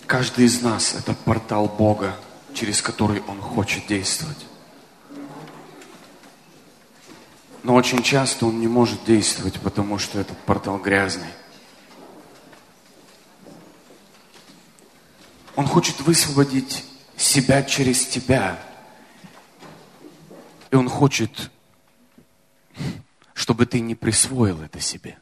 Каждый из нас – это портал Бога, через который Он хочет действовать. Но очень часто Он не может действовать, потому что этот портал грязный. Он хочет высвободить себя через тебя. И Он хочет, чтобы ты не присвоил это себе.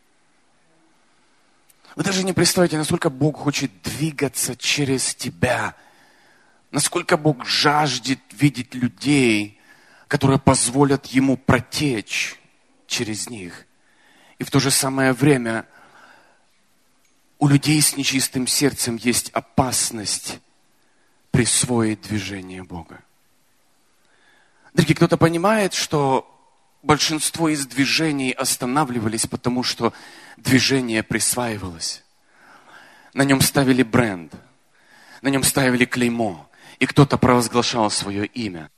Вы даже не представляете, насколько Бог хочет двигаться через тебя. Насколько Бог жаждет видеть людей, которые позволят Ему протечь через них. И в то же самое время у людей с нечистым сердцем есть опасность присвоить движение Бога. Дорогие, кто-то понимает, что большинство из движений останавливались, потому что движение присваивалось. На нем ставили бренд, на нем ставили клеймо, и кто-то провозглашал свое имя.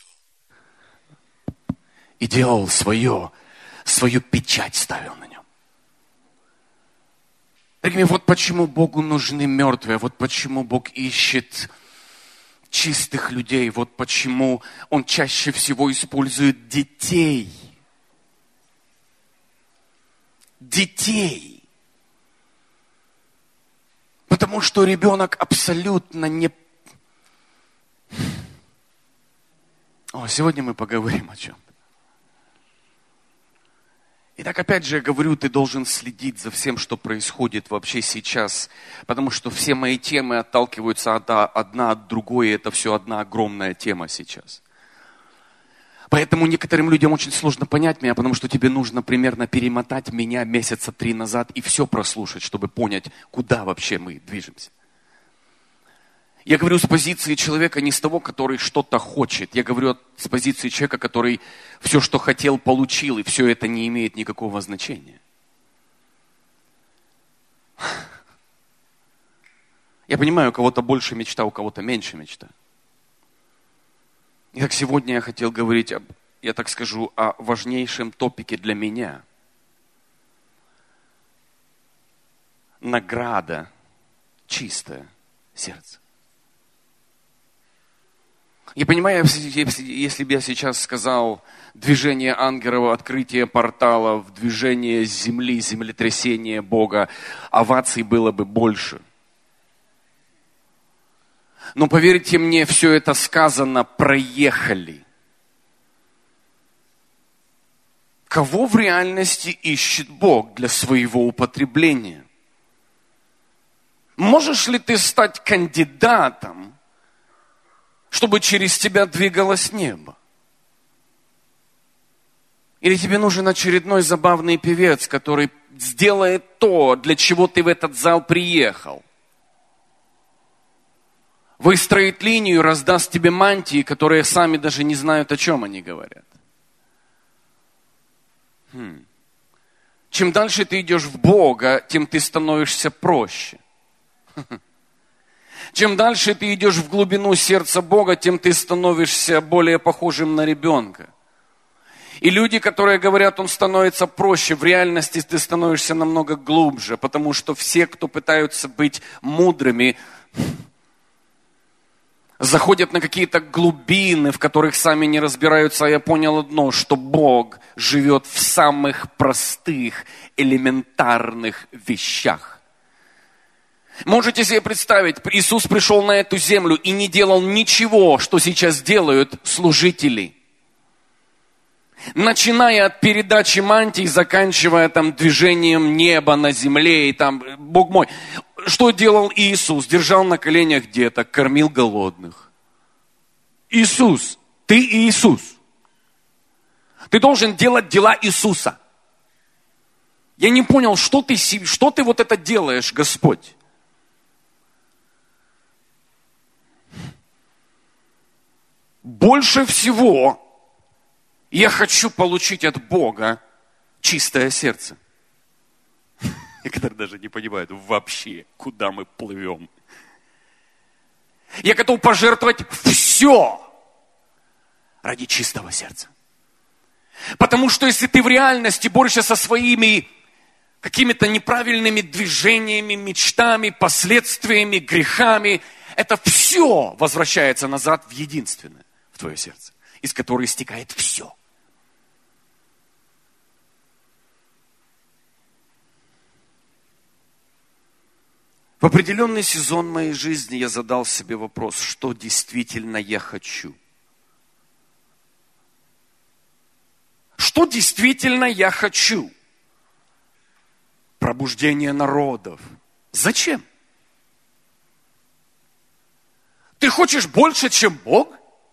И делал свою печать ставил на нем. Дорогие, вот почему Богу нужны мертвые, вот почему Бог ищет чистых людей, вот почему Он чаще всего использует детей. Детей. Потому что ребенок абсолютно не... Сегодня мы поговорим о чем. Итак, опять же, я говорю, ты должен следить за всем, что происходит вообще сейчас, потому что все мои темы отталкиваются одна от другой, и это все одна огромная тема сейчас. Поэтому некоторым людям очень сложно понять меня, потому что тебе нужно примерно перемотать меня месяца 3 назад и все прослушать, чтобы понять, куда вообще мы движемся. Я говорю с позиции человека не с того, который что-то хочет. Я говорю с позиции человека, который все, что хотел, получил, и все это не имеет никакого значения. Я понимаю, у кого-то больше мечта, у кого-то меньше мечта. Итак, сегодня я хотел говорить, я так скажу, о важнейшем топике для меня. Награда, чистое сердце. Я понимаю, если бы я сейчас сказал движение ангелов, открытие порталов, движение земли, землетрясение Бога, оваций было бы больше. Но поверьте мне, все это сказано, проехали. Кого в реальности ищет Бог для своего употребления? Можешь ли ты стать кандидатом, чтобы через тебя двигалось небо? Или тебе нужен очередной забавный певец, который сделает то, для чего ты в этот зал приехал? Выстроит линию, раздаст тебе мантии, которые сами даже не знают, о чем они говорят. Чем дальше ты идешь в Бога, тем ты становишься проще. Чем дальше ты идешь в глубину сердца Бога, тем ты становишься более похожим на ребенка. И люди, которые говорят, он становится проще, в реальности ты становишься намного глубже, потому что все, кто пытаются быть мудрыми, заходят на какие-то глубины, в которых сами не разбираются. А я понял одно, что Бог живет в самых простых, элементарных вещах. Можете себе представить, Иисус пришел на эту землю и не делал ничего, что сейчас делают служители. Начиная от передачи мантий, заканчивая движением неба на земле, и Бог мой. Что делал Иисус? Держал на коленях деток, кормил голодных. Иисус, ты Иисус. Ты должен делать дела Иисуса. Я не понял, что ты вот это делаешь, Господь? Больше всего я хочу получить от Бога чистое сердце. Некоторые даже не понимают вообще, куда мы плывем. Я готов пожертвовать все ради чистого сердца. Потому что если ты в реальности борешься со своими какими-то неправильными движениями, мечтами, последствиями, грехами. Это все возвращается назад в единственное, в твое сердце, из которого истекает все. В определенный сезон моей жизни я задал себе вопрос, что действительно я хочу. Что действительно я хочу? Пробуждение народов. Зачем? Ты хочешь больше, чем Бог?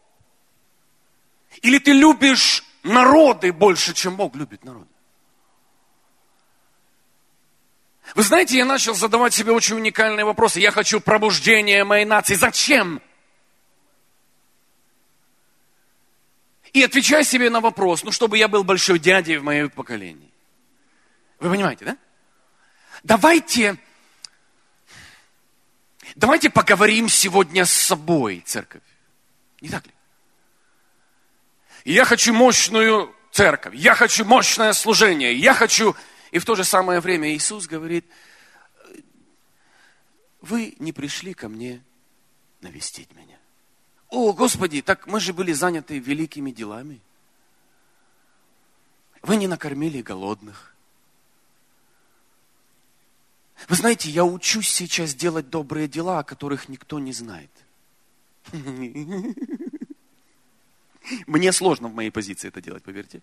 Или ты любишь народы больше, чем Бог любит народы? Вы знаете, я начал задавать себе очень уникальные вопросы. Я хочу пробуждения моей нации. Зачем? И отвечай себе на вопрос, чтобы я был большой дядей в моем поколении. Вы понимаете, да? Давайте поговорим сегодня с собой, церковь. Не так ли? Я хочу мощную церковь, я хочу мощное служение, я хочу... И в то же самое время Иисус говорит, вы не пришли ко мне навестить меня. О, Господи, так мы же были заняты великими делами. Вы не накормили голодных. Вы знаете, я учусь сейчас делать добрые дела, о которых никто не знает. Мне сложно в моей позиции это делать, поверьте.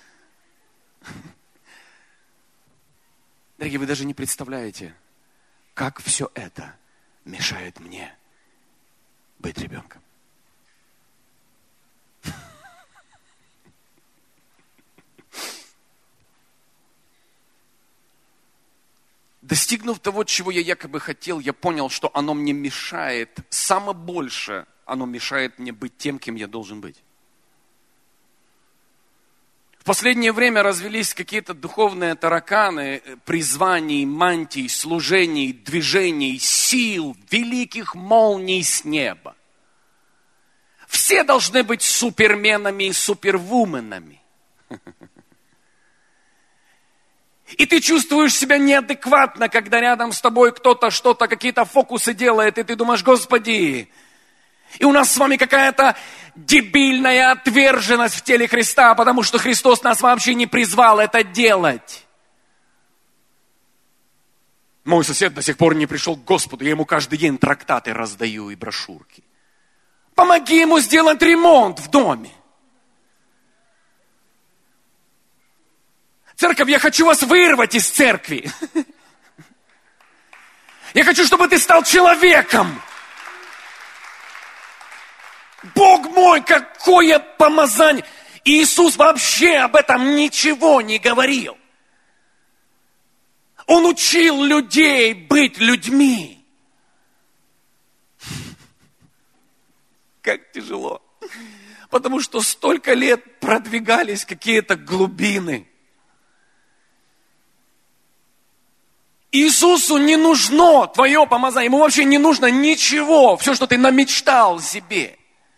Дорогие, вы даже не представляете, как все это мешает мне быть ребенком. Достигнув того, чего я якобы хотел, я понял, что оно мне мешает, самое больше оно мешает мне быть тем, кем я должен быть. В последнее время развелись какие-то духовные тараканы призваний, мантий, служений, движений, сил, великих молний с неба. Все должны быть суперменами и супервуменами. И ты чувствуешь себя неадекватно, когда рядом с тобой кто-то что-то, какие-то фокусы делает, и ты думаешь, Господи, и у нас с вами какая-то дебильная отверженность в теле Христа, потому что Христос нас вообще не призвал это делать. Мой сосед до сих пор не пришел к Господу, я ему каждый день трактаты раздаю и брошюрки. Помоги ему сделать ремонт в доме. Церковь, я хочу вас вырвать из церкви. Я хочу, чтобы ты стал человеком. Бог мой, какое помазание! Иисус вообще об этом ничего не говорил. Он учил людей быть людьми. Как тяжело. Потому что столько лет продвигались какие-то глубины. Иисусу не нужно твое помазание. Ему вообще не нужно ничего. Все, что ты намечтал себе.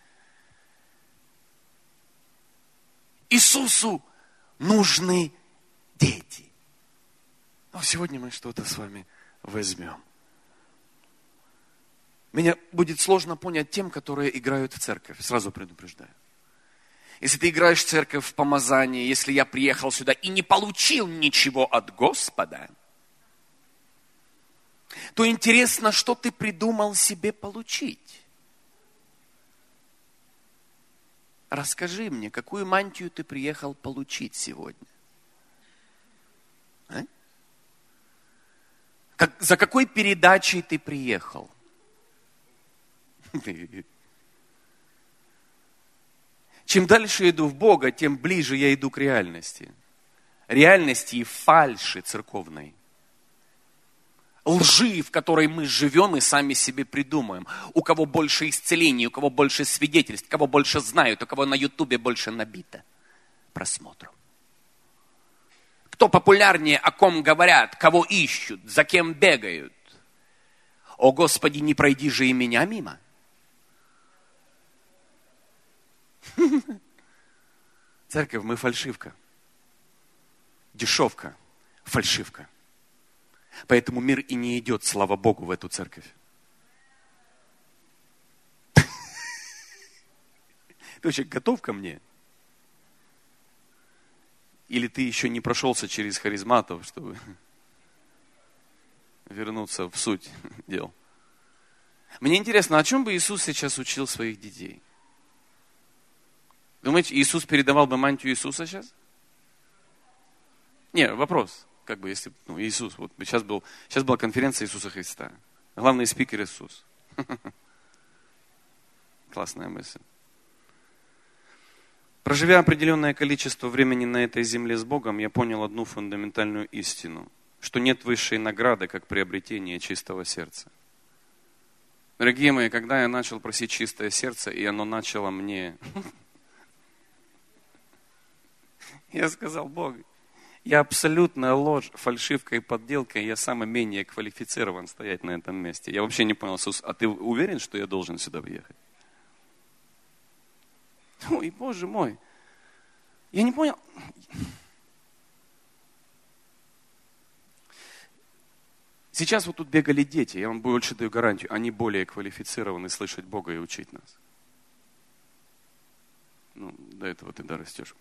Иисусу нужны дети. Но сегодня мы что-то с вами возьмем. Меня будет сложно понять тем, которые играют в церковь. Сразу предупреждаю. Если ты играешь в церковь в помазании, если я приехал сюда и не получил ничего от Господа, то интересно, что ты придумал себе получить. Расскажи мне, какую мантию ты приехал получить сегодня? А? За какой передачей ты приехал? Чем дальше иду в Бога, тем ближе я иду к реальности. Реальности и фальши церковной. Лжи, в которой мы живем и сами себе придумаем. У кого больше исцелений, у кого больше свидетельств, кого больше знают, у кого на Ютубе больше набито просмотров. Кто популярнее, о ком говорят, кого ищут, за кем бегают. О, Господи, не пройди же и меня мимо. Церковь, мы фальшивка. Дешевка, фальшивка. Поэтому мир и не идет, слава Богу, в эту церковь. Ты вообще готов ко мне? Или ты еще не прошелся через харизматов, чтобы вернуться в суть дел? Мне интересно, о чем бы Иисус сейчас учил своих детей? Думаете, Иисус передавал бы мантию Иисуса сейчас? Не, вопрос. Как бы, если Иисус, вот сейчас была конференция Иисуса Христа. Главный спикер Иисус. Классная мысль. Проживя определенное количество времени на этой земле с Богом, я понял одну фундаментальную истину, что нет высшей награды, как приобретение чистого сердца. Дорогие мои, когда я начал просить чистое сердце, и оно начало мне... Я сказал: Бог, я абсолютная ложь, фальшивка и подделка, и я самый менее квалифицирован стоять на этом месте. Я вообще не понял: Иисус, а ты уверен, что я должен сюда въехать? Ой, Боже мой, я не понял. Сейчас вот тут бегали дети, я вам больше даю гарантию, они более квалифицированы слышать Бога и учить нас. До этого ты дорастешь.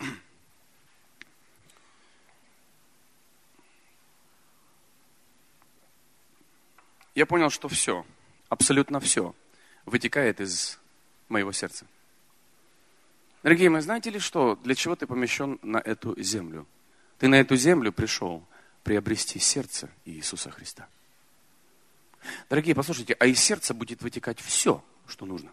Я понял, что все, абсолютно все, вытекает из моего сердца. Дорогие мои, знаете ли что? Для чего ты помещен на эту землю? Ты на эту землю пришел приобрести сердце Иисуса Христа. Дорогие, послушайте, а из сердца будет вытекать все, что нужно.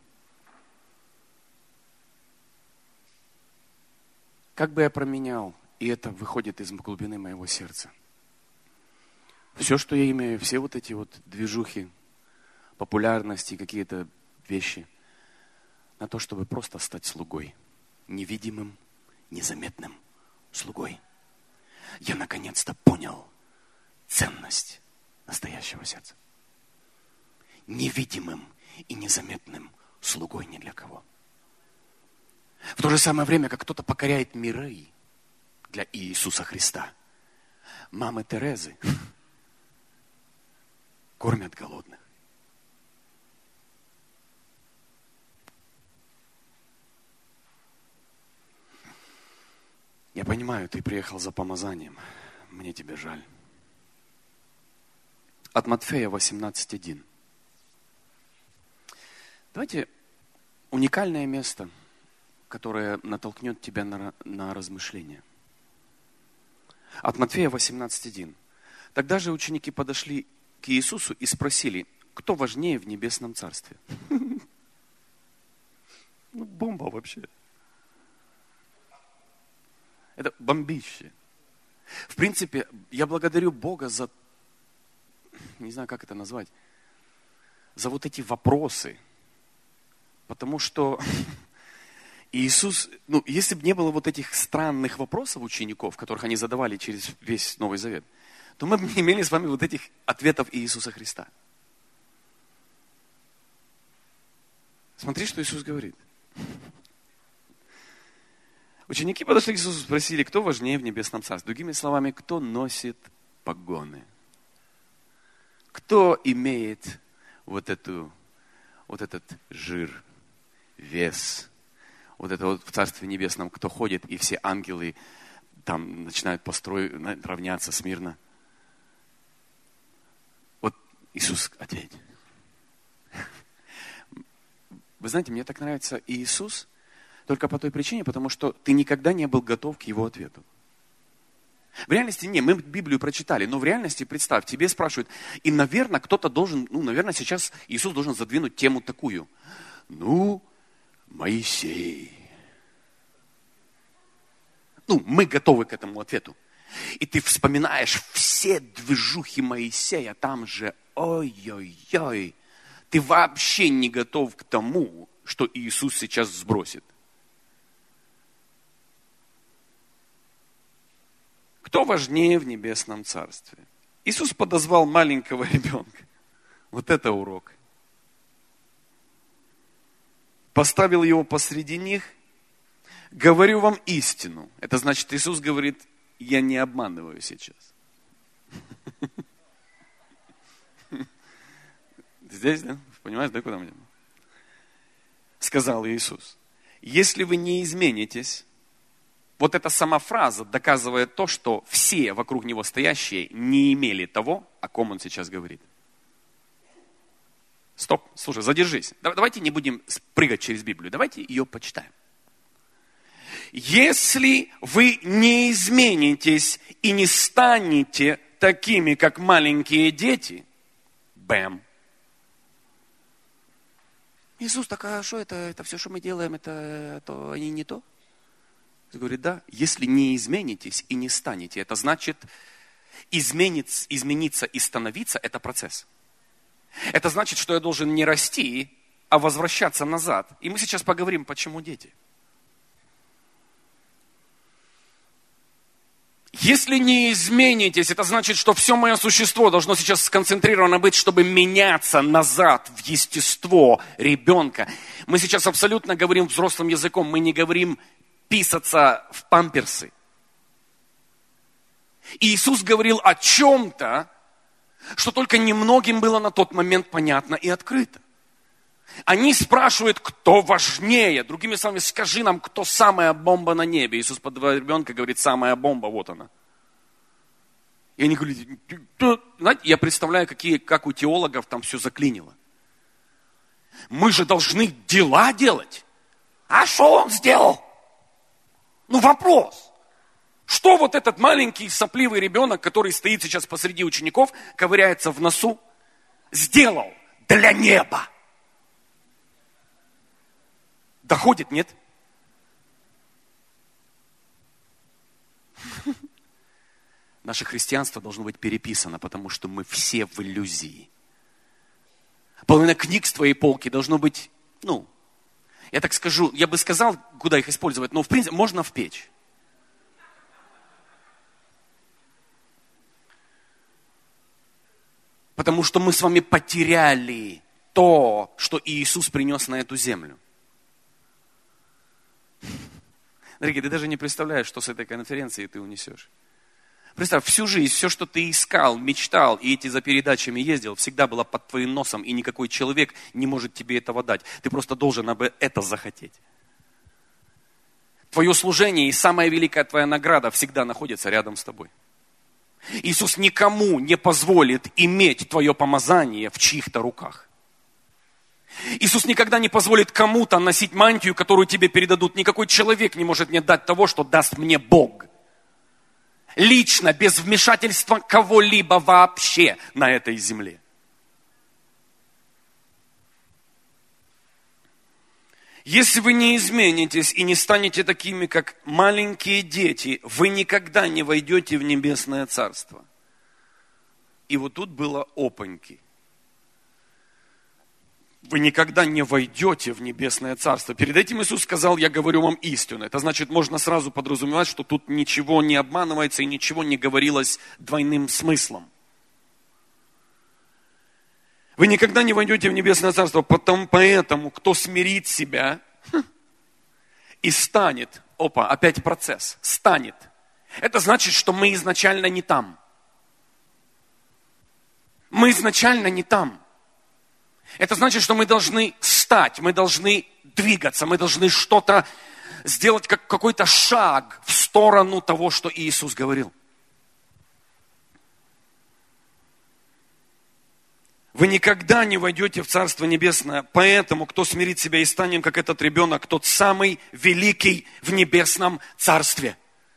Как бы я променял, и это выходит из глубины моего сердца. Все, что я имею, все вот эти вот движухи, популярности, какие-то вещи, на то, чтобы просто стать слугой. Невидимым, незаметным слугой. Я наконец-то понял ценность настоящего сердца. Невидимым и незаметным слугой ни для кого. В то же самое время, как кто-то покоряет миры для Иисуса Христа, мамы Терезы кормят голодных. Я понимаю, ты приехал за помазанием. Мне тебя жаль. От Матфея 18:1. Давайте уникальное место, которое натолкнет тебя на размышления. От Матфея 18:1. Тогда же ученики подошли к Иисусу и спросили: кто важнее в небесном царстве? Бомба вообще. Это бомбище. В принципе, я благодарю Бога за, не знаю, как это назвать, за вот эти вопросы. Потому что Иисус, если бы не было вот этих странных вопросов учеников, которых они задавали через весь Новый Завет, то мы бы не имели с вами вот этих ответов Иисуса Христа. Смотри, что Иисус говорит. Ученики подошли к Иисусу и спросили, кто важнее в небесном царстве. Другими словами, кто носит погоны? Кто имеет вот этот жир, вес, вот это вот в Царстве Небесном, кто ходит, и все ангелы там начинают равняться смирно. Вот Иисус ответит. Вы знаете, мне так нравится Иисус, только по той причине, потому что ты никогда не был готов к Его ответу. В реальности мы Библию прочитали, но в реальности, представь, тебе спрашивают, и, наверное, кто-то должен, наверное, сейчас Иисус должен задвинуть тему такую. Моисей. Мы готовы к этому ответу. И ты вспоминаешь все движухи Моисея, там же, ой-ой-ой, ты вообще не готов к тому, что Иисус сейчас сбросит. Кто важнее в небесном царстве? Иисус подозвал маленького ребенка. Вот это урок. Поставил его посреди них. Говорю вам истину. Это значит, Иисус говорит, я не обманываю сейчас. Здесь, да? Понимаешь, да, куда мы идем? Сказал Иисус. Если вы не изменитесь, вот эта сама фраза доказывает то, что все вокруг него стоящие не имели того, о ком он сейчас говорит. Стоп, слушай, задержись. Давайте не будем прыгать через Библию, давайте ее почитаем. Если вы не изменитесь и не станете такими, как маленькие дети, бэм. Иисус, так а что это все, что мы делаем, это они не то? Он говорит, да, если не изменитесь и не станете, это значит измениться и становиться, это процесс. Это значит, что я должен не расти, а возвращаться назад. И мы сейчас поговорим, почему дети. Если не изменитесь, это значит, что все мое существо должно сейчас сконцентрировано быть, чтобы меняться назад в естество ребенка. Мы сейчас абсолютно говорим взрослым языком, мы не говорим писаться в памперсы. И Иисус говорил о чем-то, что только немногим было на тот момент понятно и открыто. Они спрашивают, кто важнее. Другими словами, скажи нам, кто самая бомба на небе. Иисус подавая ребенка, говорит, самая бомба, вот она. И они говорят, знаете, я представляю, как у теологов там все заклинило. Мы же должны дела делать. А что он сделал? Ну вопрос. Что вот этот маленький сопливый ребенок, который стоит сейчас посреди учеников, ковыряется в носу, сделал для неба? Доходит, нет? Наше христианство должно быть переписано, потому что мы все в иллюзии. Половина книг с твоей полки должно быть, я так скажу, я бы сказал, куда их использовать, но в принципе можно в печь. Потому что мы с вами потеряли то, что Иисус принес на эту землю. Дорогие, ты даже не представляешь, что с этой конференции ты унесешь. Представь, всю жизнь, все, что ты искал, мечтал, и за передачами ездил, всегда было под твоим носом, и никакой человек не может тебе этого дать. Ты просто должен это захотеть. Твое служение и самая великая твоя награда всегда находятся рядом с тобой. Иисус никому не позволит иметь твое помазание в чьих-то руках. Иисус никогда не позволит кому-то носить мантию, которую тебе передадут. Никакой человек не может мне дать того, что даст мне Бог. Лично, без вмешательства кого-либо вообще на этой земле. Если вы не изменитесь и не станете такими, как маленькие дети, вы никогда не войдете в небесное царство. И вот тут было опаньки. Вы никогда не войдете в небесное царство. Перед этим Иисус сказал, я говорю вам истину. Это значит, можно сразу подразумевать, что тут ничего не обманывается и ничего не говорилось двойным смыслом. Вы никогда не войдете в небесное царство, поэтому, кто смирит себя и станет, опять процесс, станет. Это значит, что мы изначально не там. Мы изначально не там. Это значит, что мы должны стать, мы должны двигаться, мы должны что-то сделать, какой-то шаг в сторону того, что Иисус говорил. Вы никогда не войдете в Царство Небесное, поэтому, кто смирит себя и станем, как этот ребенок, тот самый великий в Небесном Царстве.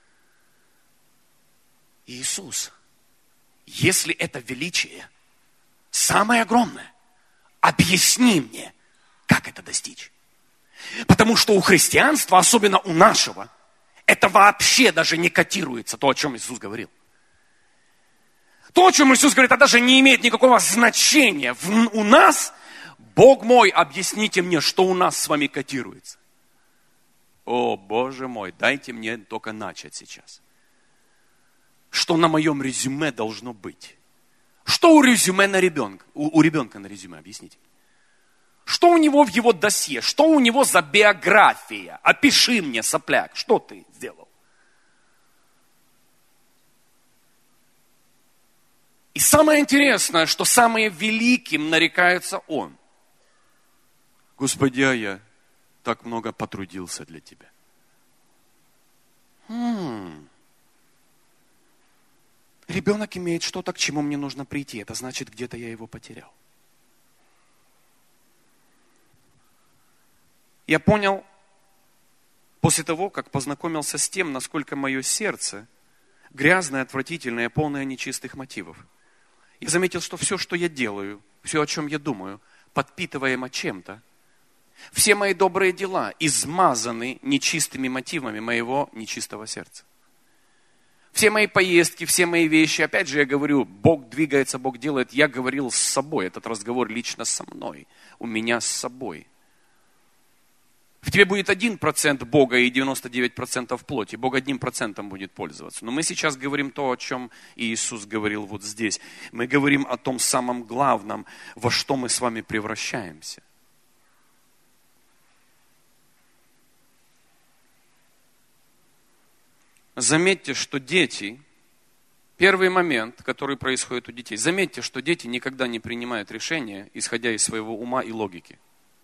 Иисус, если это величие самое огромное, объясни мне, как это достичь. Потому что у христианства, особенно у нашего, это вообще даже не котируется, то, о чем Иисус говорил. То, о чем Иисус говорит, это даже не имеет никакого значения. У нас, Бог мой, объясните мне, что у нас с вами котируется. О, Боже мой, дайте мне только начать сейчас. Что на моем резюме должно быть? Что у резюме на ребенка? У ребенка на резюме, объясните. Что у него в его досье? Что у него за биография? Опиши мне, сопляк, что ты сделал? И самое интересное, что самым великим нарекается Он. Господи, а я так много потрудился для Тебя. Ребенок имеет что-то, к чему мне нужно прийти. Это значит, где-то я его потерял. Я понял после того, как познакомился с тем, насколько мое сердце грязное, отвратительное, полное нечистых мотивов. Я заметил, что все, что я делаю, все, о чем я думаю, подпитываемо чем-то, все мои добрые дела измазаны нечистыми мотивами моего нечистого сердца. Все мои поездки, все мои вещи, опять же я говорю, Бог двигается, Бог делает, я говорил с собой, этот разговор лично со мной, у меня с собой. В тебе будет 1% Бога и 99% плоти. Бог 1% будет пользоваться. Но мы сейчас говорим то, о чем Иисус говорил вот здесь. Мы говорим о том самом главном, во что мы с вами превращаемся. Заметьте, что дети, первый момент, который происходит у детей, заметьте, что дети никогда не принимают решения, исходя из своего ума и логики.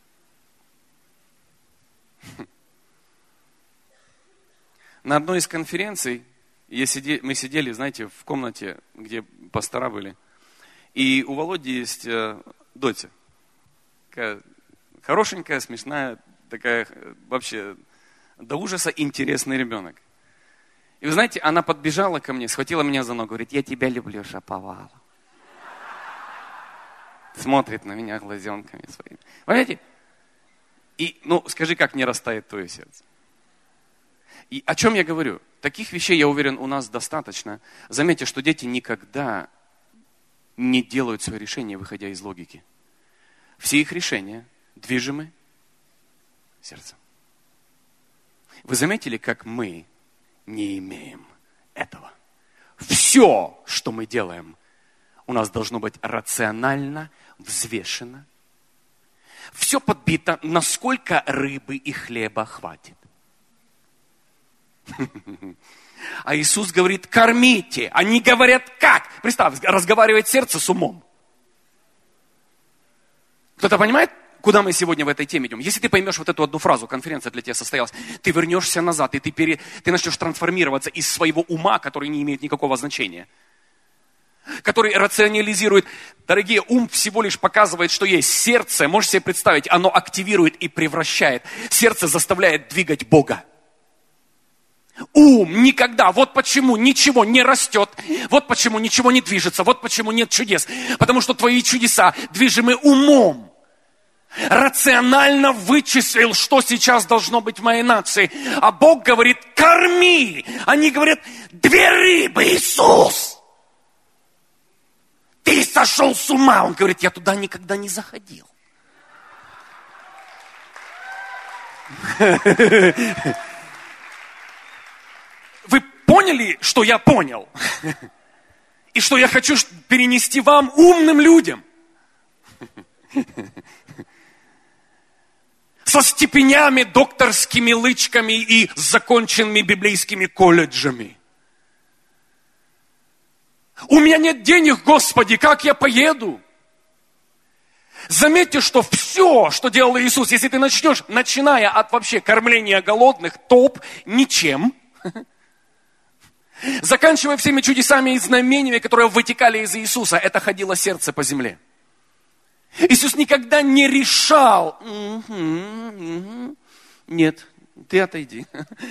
На одной из конференций мы сидели, знаете, в комнате, где пастора были. И у Володи есть дочь. Такая хорошенькая, смешная, такая вообще до ужаса интересный ребенок. И вы знаете, она подбежала ко мне, схватила меня за ногу, говорит, я тебя люблю, шаповала. Смотрит на меня глазенками своими. Понимаете? И, скажи, как не растает твое сердце. И о чем я говорю? Таких вещей, я уверен, у нас достаточно. Заметьте, что дети никогда не делают свои решения, выходя из логики. Все их решения движимы сердцем. Вы заметили, как мы не имеем этого? Все, что мы делаем, у нас должно быть рационально, взвешено. Все подбито, насколько рыбы и хлеба хватит. А Иисус говорит, кормите. Они говорят, как? Представь, разговаривает сердце с умом. Кто-то понимает, куда мы сегодня в этой теме идем? Если ты поймешь вот эту одну фразу, конференция для тебя состоялась, ты вернешься назад, и ты начнешь трансформироваться из своего ума, который не имеет никакого значения, который рационализирует. Дорогие, ум всего лишь показывает, что есть сердце. Можете себе представить, оно активирует и превращает. Сердце заставляет двигать Бога. Ум никогда, вот почему ничего не растет, вот почему ничего не движется, вот почему нет чудес. Потому что твои чудеса движимы умом. Рационально вычислил, что сейчас должно быть в моей нации. А Бог говорит, корми. Они говорят, 2 рыбы, Иисус. Ты сошел с ума. Он говорит, я туда никогда не заходил. Вы поняли, что я понял? И что я хочу перенести вам, умным людям? Со степенями, докторскими лычками и законченными библейскими колледжами. У меня нет денег, Господи, как я поеду? Заметьте, что все, что делал Иисус, если ты начнешь, начиная от вообще кормления голодных, топ ничем, заканчивая всеми чудесами и знамениями, которые вытекали из Иисуса, это ходило сердце по земле. Иисус никогда не решал, нет, ты отойди.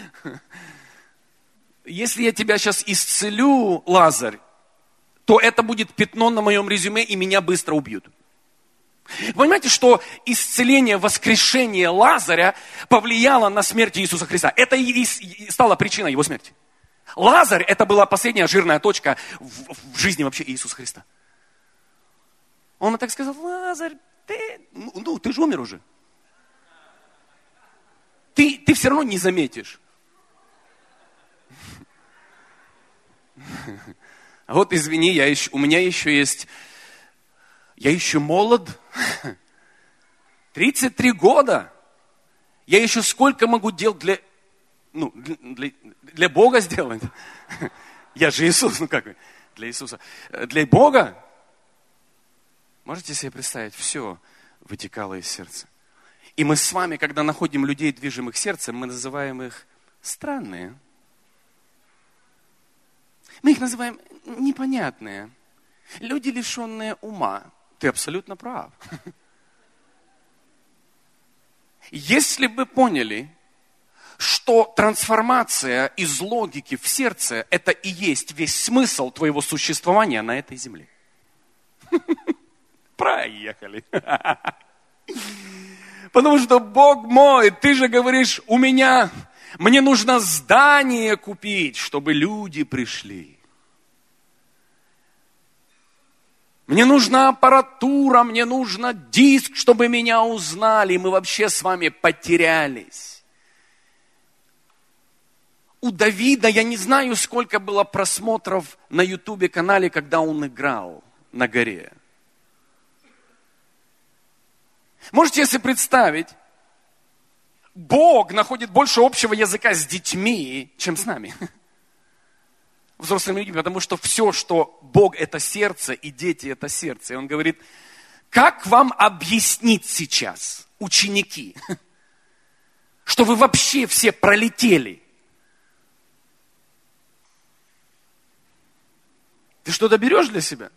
Если я тебя сейчас исцелю, Лазарь, то это будет пятно на моем резюме, и меня быстро убьют. Понимаете, что исцеление, воскрешение Лазаря повлияло на смерть Иисуса Христа. Это и стало причиной его смерти. Лазарь, это была последняя жирная точка в жизни вообще Иисуса Христа. Он так сказал, Лазарь, ты же умер уже. Ты все равно не заметишь. А вот извини, у меня еще есть, я еще молод, 33 года. Я еще сколько могу дел для Бога сделать? Я же Иисус, для Иисуса. Для Бога, можете себе представить, все вытекало из сердца. И мы с вами, когда находим людей, движимых сердцем, мы называем их странные. Мы их называем непонятные. Люди, лишенные ума. Ты абсолютно прав. Если бы поняли, что трансформация из логики в сердце – это и есть весь смысл твоего существования на этой земле. Проехали. Потому что Бог мой, ты же говоришь, мне нужно здание купить, чтобы люди пришли. Мне нужна аппаратура, мне нужно диск, чтобы меня узнали. Мы вообще с вами потерялись. У Давида, я не знаю, сколько было просмотров на YouTube-канале, когда он играл на горе. Можете себе представить, Бог находит больше общего языка с детьми, чем с нами. Взрослыми людьми, потому что все, что Бог это сердце, и дети это сердце. И он говорит, как вам объяснить сейчас, ученики, что вы вообще все пролетели? Ты что-то берешь для себя?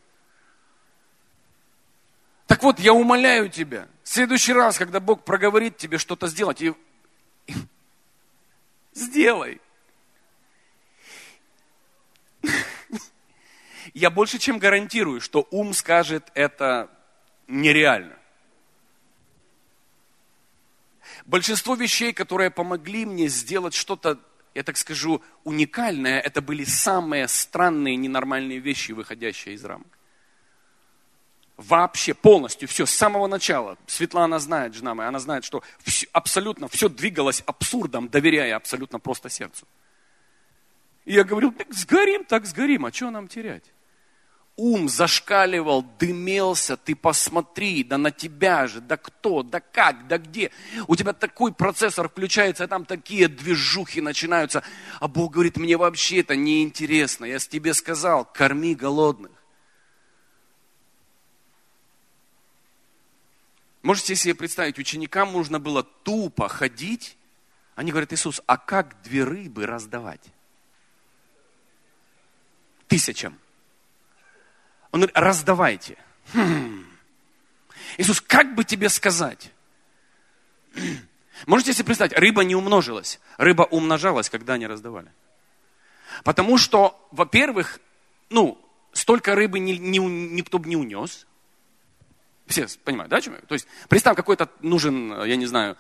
Так вот, я умоляю тебя, в следующий раз, когда Бог проговорит тебе что-то сделать, сделай. Я больше чем гарантирую, что ум скажет, это нереально. Большинство вещей, которые помогли мне сделать что-то, я так скажу, уникальное, это были самые странные, ненормальные вещи, выходящие из рамок. Вообще, полностью, все, с самого начала. Светлана знает, жена моя, она знает, что абсолютно все двигалось абсурдом, доверяя абсолютно просто сердцу. И я говорил, так сгорим, а что нам терять? Ум зашкаливал, дымелся, ты посмотри, да на тебя же, да кто, да как, да где. У тебя такой процессор включается, а там такие движухи начинаются. А Бог говорит, мне вообще это неинтересно. Я тебе сказал, корми голодных. Можете себе представить, ученикам нужно было тупо ходить. Они говорят, Иисус, а как 2 рыбы раздавать? 1000. Он говорит, раздавайте. Иисус, как бы тебе сказать? Можете себе представить, рыба не умножилась. Рыба умножалась, когда они раздавали. Потому что, во-первых, столько рыбы никто бы не унес. Все понимают, да, о чем я? То есть, представь, какой-то нужен, я не знаю,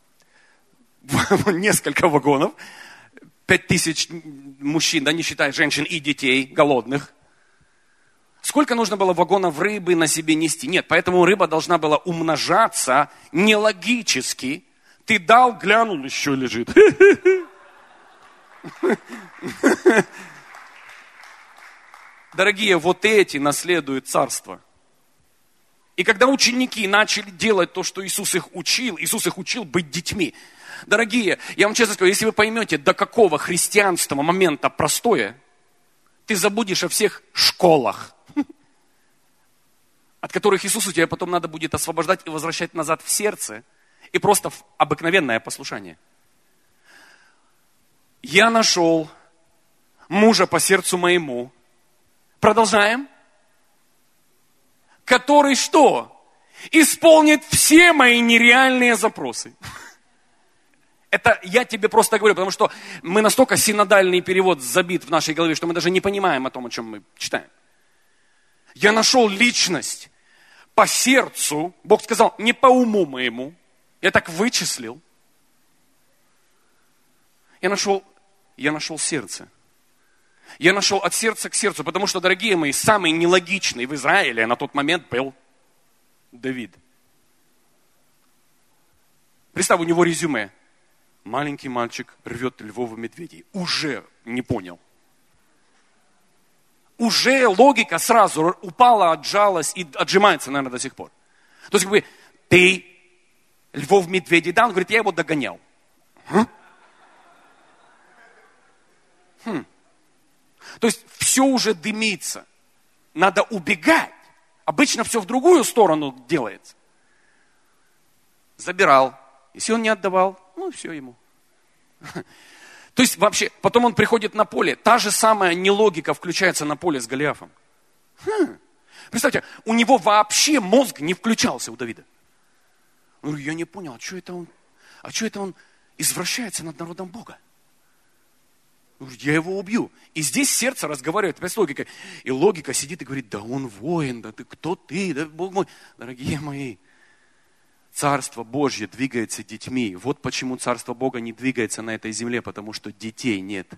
несколько вагонов, 5000 мужчин, да, не считая женщин и детей голодных. Сколько нужно было вагонов рыбы на себе нести? Нет, поэтому рыба должна была умножаться нелогически. Ты дал, глянул, еще лежит. Дорогие, вот эти наследуют царство. И когда ученики начали делать то, что Иисус их учил быть детьми. Дорогие, я вам честно скажу, если вы поймете, до какого христианства момента простое, ты забудешь о всех школах, от которых Иисусу тебя потом надо будет освобождать и возвращать назад в сердце, и просто в обыкновенное послушание. Я нашел мужа по сердцу моему. Продолжаем. Который что? Исполнит все мои нереальные запросы. Это я тебе просто говорю, потому что мы настолько синодальный перевод забит в нашей голове, что мы даже не понимаем о том, о чем мы читаем. Я нашел личность по сердцу. Бог сказал, не по уму моему. Я так вычислил. Я нашел сердце. Я нашел от сердца к сердцу, потому что, дорогие мои, самый нелогичный в Израиле на тот момент был Давид. Представь, у него резюме. Маленький мальчик рвет львов и медведей. Уже не понял. Уже логика сразу упала, отжалась и отжимается, наверное, до сих пор. То есть, ты львов, медведей, да? Он говорит, я его догонял. То есть, все уже дымится. Надо убегать. Обычно все в другую сторону делается. Забирал. Если он не отдавал, ну все ему. То есть вообще, потом он приходит на поле. Та же самая нелогика включается на поле с Голиафом. Представьте, у него вообще мозг не включался у Давида. Он говорит, я не понял, а что это он извращается над народом Бога? Я его убью. И здесь сердце разговаривает с логикой. И логика сидит и говорит, да он воин, да ты кто ты, да Бог мой. Дорогие мои, Царство Божье двигается детьми. Вот почему Царство Бога не двигается на этой земле, потому что детей нет.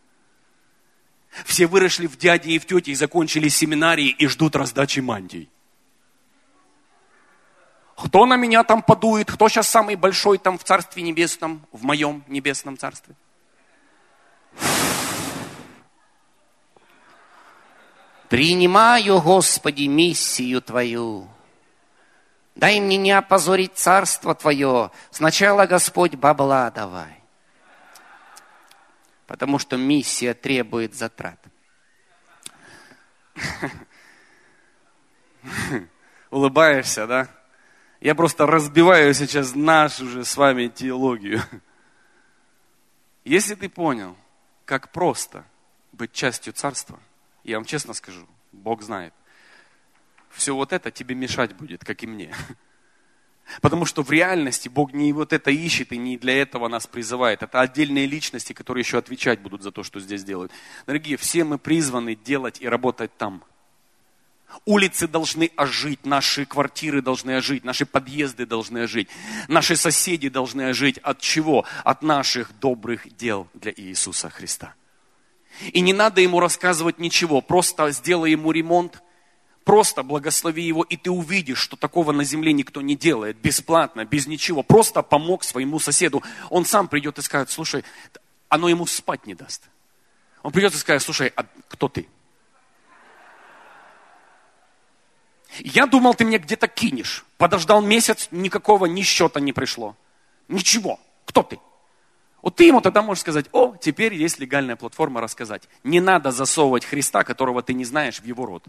Все выросли в дяде и в тете и закончили семинарии и ждут раздачи мантий. Кто на меня там подует, кто сейчас самый большой там в Царстве Небесном, в моем небесном Царстве? Принимаю, Господи, миссию Твою. Дай мне не опозорить Царство Твое. Сначала, Господь, бабла давай. Потому что миссия требует затрат. Улыбаешься, да? Я просто разбиваю сейчас нашу же с вами теологию. Если ты понял, как просто быть частью Царства, я вам честно скажу, Бог знает, все вот это тебе мешать будет, как и мне. Потому что в реальности Бог не вот это ищет и не для этого нас призывает. Это отдельные личности, которые еще отвечать будут за то, что здесь делают. Дорогие, все мы призваны делать и работать там. Улицы должны ожить, наши квартиры должны ожить, наши подъезды должны ожить, наши соседи должны ожить. От чего? От наших добрых дел для Иисуса Христа. И не надо ему рассказывать ничего, просто сделай ему ремонт, просто благослови его, и ты увидишь, что такого на земле никто не делает, бесплатно, без ничего. Просто помог своему соседу. Он сам придет и скажет, слушай, оно ему спать не даст. Он придет и скажет, слушай, а кто ты? Я думал, ты мне где-то кинешь. Подождал месяц, никакого ни счета не пришло. Ничего. Кто ты? Вот ты ему тогда можешь сказать, о, теперь есть легальная платформа рассказать. Не надо засовывать Христа, которого ты не знаешь, в его рот.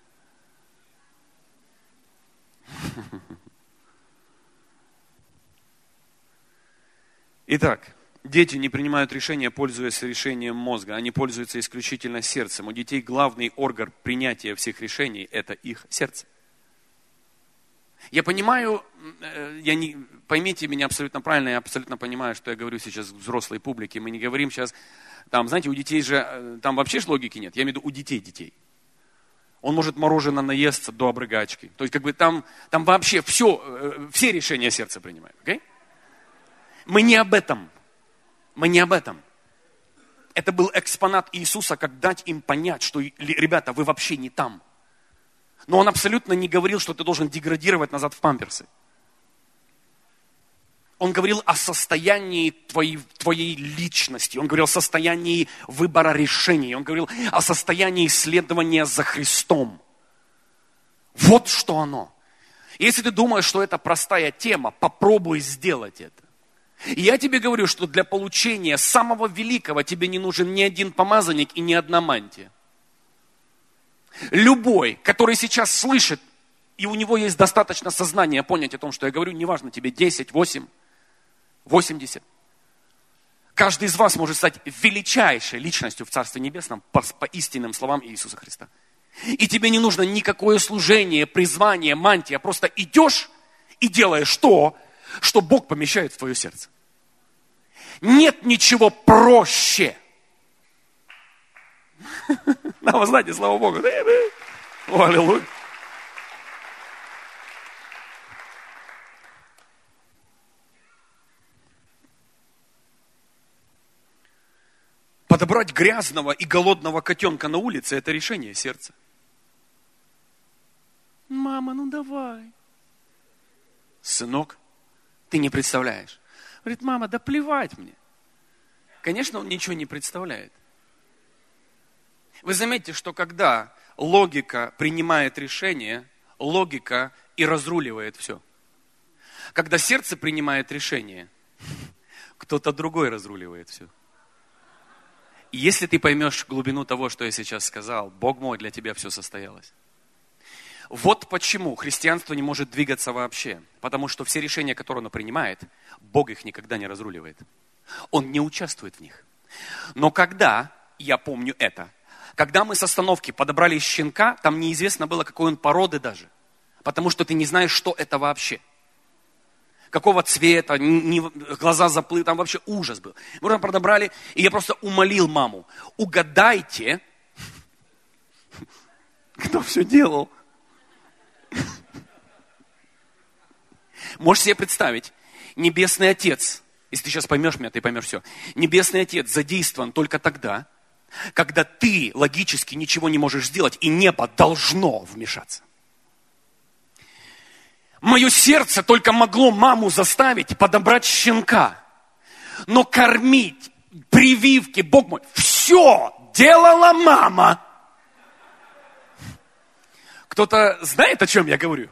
Итак, дети не принимают решения, пользуясь решением мозга. Они пользуются исключительно сердцем. У детей главный орган принятия всех решений – это их сердце. Я понимаю, поймите меня абсолютно правильно, я абсолютно понимаю, что я говорю сейчас к взрослой публике. Мы не говорим сейчас, там, знаете, у детей же, там вообще ж логики нет. Я имею в виду у детей. Он может мороженое наесться до обрыгачки. То есть, как бы там вообще все решения сердца принимают. Okay? Мы не об этом. Это был экспонат Иисуса, как дать им понять, что, ребята, вы вообще не там. Но он абсолютно не говорил, что ты должен деградировать назад в памперсы. Он говорил о состоянии твоей личности. Он говорил о состоянии выбора решений. Он говорил о состоянии исследования за Христом. Вот что оно. Если ты думаешь, что это простая тема, попробуй сделать это. И я тебе говорю, что для получения самого великого тебе не нужен ни один помазанник и ни одна мантия. Любой, который сейчас слышит, и у него есть достаточно сознания понять о том, что я говорю, неважно тебе 10, 8, 80. Каждый из вас может стать величайшей личностью в Царстве Небесном по истинным словам Иисуса Христа. И тебе не нужно никакое служение, призвание, мантия. Просто идешь и делаешь то, что Бог помещает в твое сердце. Нет ничего проще. Да, вы знаете, слава Богу. О, аллилуйя. Подобрать грязного и голодного котенка на улице – это решение сердца. Мама, ну давай. Сынок, ты не представляешь. Говорит, мама, да плевать мне. Конечно, он ничего не представляет. Вы заметите, что когда логика принимает решение, логика и разруливает все. Когда сердце принимает решение, кто-то другой разруливает все. И если ты поймешь глубину того, что я сейчас сказал, Бог мой, для тебя все состоялось. Вот почему христианство не может двигаться вообще. Потому что все решения, которые оно принимает, Бог их никогда не разруливает. Он не участвует в них. Но когда, я помню это, когда мы с остановки подобрали щенка, там неизвестно было, какой он породы даже. Потому что ты не знаешь, что это вообще. Какого цвета, глаза заплыли, там вообще ужас был. Мы подобрали, и я просто умолил маму, угадайте, кто все делал. Можешь себе представить, Небесный Отец, если ты сейчас поймешь меня, ты поймешь все. Небесный Отец задействован только тогда, когда ты логически ничего не можешь сделать, и небо должно вмешаться. Мое сердце только могло маму заставить подобрать щенка. Но кормить, прививки, Бог мой, все делала мама. Кто-то знает, о чем я говорю?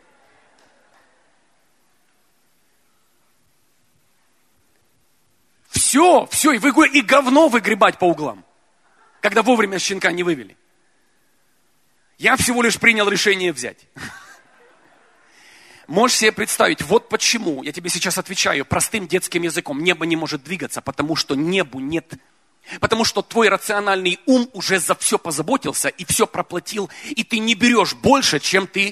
Все, и говно выгребать по углам, когда вовремя щенка не вывели. Я всего лишь принял решение взять. Можешь себе представить, вот почему, я тебе сейчас отвечаю простым детским языком, небо не может двигаться, потому что небу нет, потому что твой рациональный ум уже за все позаботился и все проплатил, и ты не берешь больше, чем ты...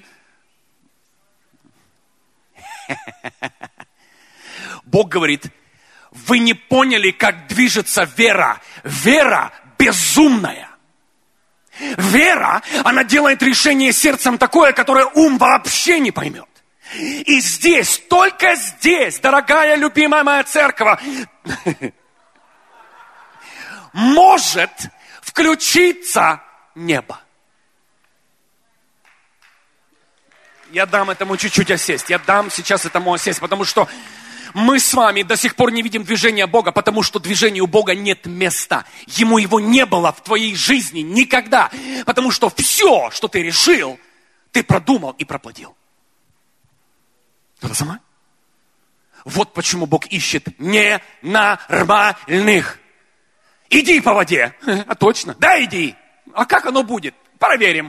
Бог говорит, вы не поняли, как движется вера. Вера безумная. Вера, она делает решение сердцем такое, которое ум вообще не поймет. И здесь, только здесь, дорогая, любимая моя церковь, может включиться небо. Я дам этому чуть-чуть осесть. Я дам сейчас этому осесть, потому что мы с вами до сих пор не видим движения Бога, потому что движению у Бога нет места. Ему его не было в твоей жизни никогда. Потому что все, что ты решил, ты продумал и проплатил. Кто-то сама? Вот почему Бог ищет ненормальных. Иди по воде. А точно? Да, иди. А как оно будет? Проверим.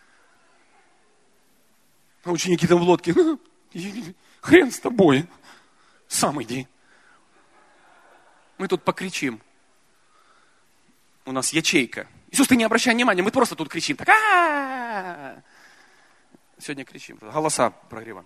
А ученики там в лодке. Хрен с тобой. Сам иди. Мы тут покричим. У нас ячейка. Иисус, ты не обращай внимания, мы просто тут кричим. Так, сегодня кричим. Голоса прогреваем.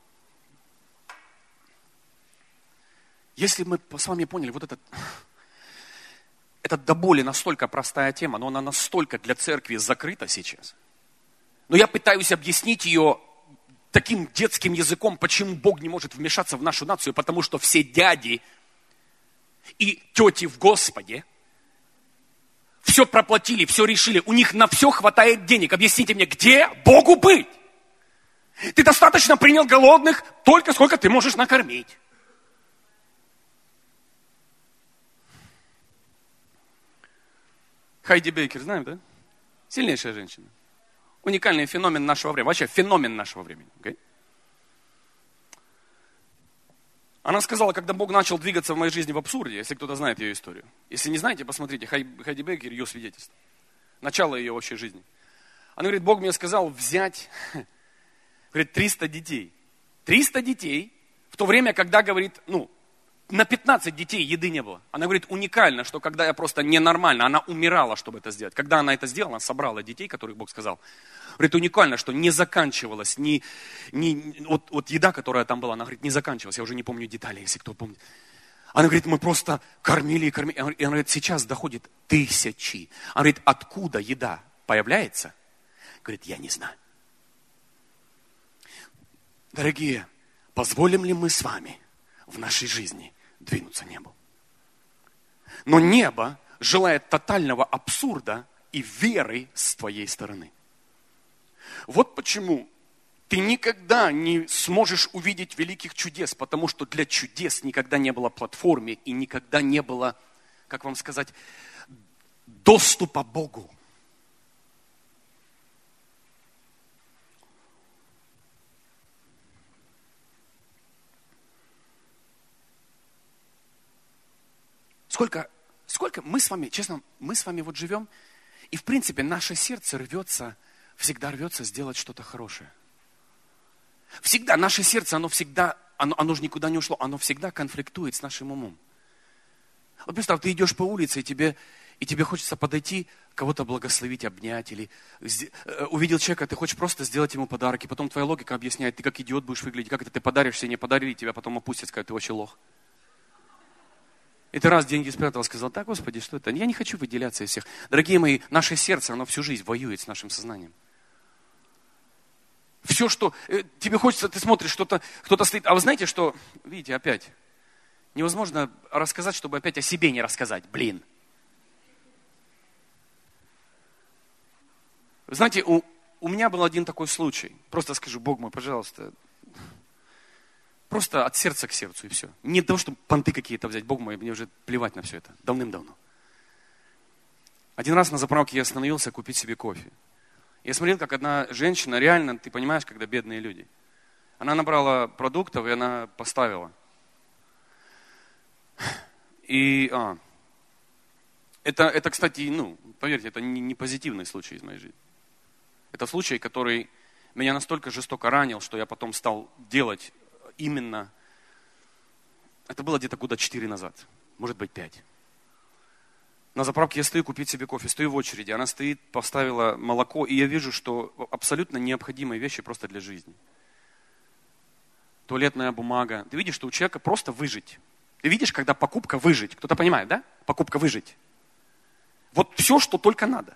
Если мы с вами поняли, вот это до боли настолько простая тема, но она настолько для церкви закрыта сейчас. Но я пытаюсь объяснить ее таким детским языком, почему Бог не может вмешаться в нашу нацию, потому что все дяди и тети в Господе все проплатили, все решили, у них на все хватает денег. Объясните мне, где Богу быть? Ты достаточно принял голодных, только сколько ты можешь накормить. Хайди Бейкер, знаем, да? Сильнейшая женщина. Уникальный феномен нашего времени. Вообще феномен нашего времени. Okay? Она сказала, когда Бог начал двигаться в моей жизни в абсурде, если кто-то знает ее историю. Если не знаете, посмотрите, Хайди Бейкер, ее свидетельство. Начало ее вообще жизни. Она говорит, Бог мне сказал взять, говорит, 300 детей. 300 детей, в то время, когда, говорит, на 15 детей еды не было. Она говорит, уникально, что когда я просто ненормально, она умирала, чтобы это сделать. Когда она это сделала, она собрала детей, которых Бог сказал. Говорит, уникально, что не заканчивалась, вот еда, которая там была, она говорит, не заканчивалась. Я уже не помню детали, если кто помнит. Она говорит, мы просто кормили и кормили. Она говорит, сейчас доходит 1000. Она говорит, откуда еда появляется? Говорит, я не знаю. Дорогие, позволим ли мы с вами в нашей жизни двинуться небу? Но небо желает тотального абсурда и веры с твоей стороны. Вот почему ты никогда не сможешь увидеть великих чудес, потому что для чудес никогда не было платформы и никогда не было, как вам сказать, доступа к Богу. Сколько мы с вами, честно, мы с вами вот живем, и в принципе наше сердце рвется, всегда рвется сделать что-то хорошее. Всегда, наше сердце, оно же никуда не ушло, оно всегда конфликтует с нашим умом. Вот представь, ты идешь по улице, и тебе хочется подойти, кого-то благословить, обнять, или увидел человека, ты хочешь просто сделать ему подарок, и потом твоя логика объясняет, ты как идиот будешь выглядеть, как это ты подаришь себе, не подарили, тебя потом опустят, скажут, ты вообще лох. И ты раз деньги спрятал, сказал, да, Господи, что это? Я не хочу выделяться из всех. Дорогие мои, наше сердце, оно всю жизнь воюет с нашим сознанием. Все, что тебе хочется, ты смотришь, кто-то стоит. А вы знаете, что, видите, опять, невозможно рассказать, чтобы опять о себе не рассказать. Блин. Знаете, у меня был один такой случай. Просто скажу, Бог мой, пожалуйста, просто от сердца к сердцу и все. Не для того, чтобы понты какие-то взять. Бог мой, мне уже плевать на все это. Давным-давно. Один раз на заправке я остановился купить себе кофе. Я смотрел, как одна женщина, реально, ты понимаешь, когда бедные люди. Она набрала продуктов, и она поставила. И это, кстати, поверьте, это не позитивный случай из моей жизни. Это случай, который меня настолько жестоко ранил, что я потом стал делать именно... Это было где-то года 4 назад, может быть 5. На заправке я стою купить себе кофе, стою в очереди, она стоит, поставила молоко, и я вижу, что абсолютно необходимые вещи просто для жизни. Туалетная бумага. Ты видишь, что у человека просто выжить. Ты видишь, когда покупка выжить. Кто-то понимает, да? Покупка выжить. Вот все, что только надо.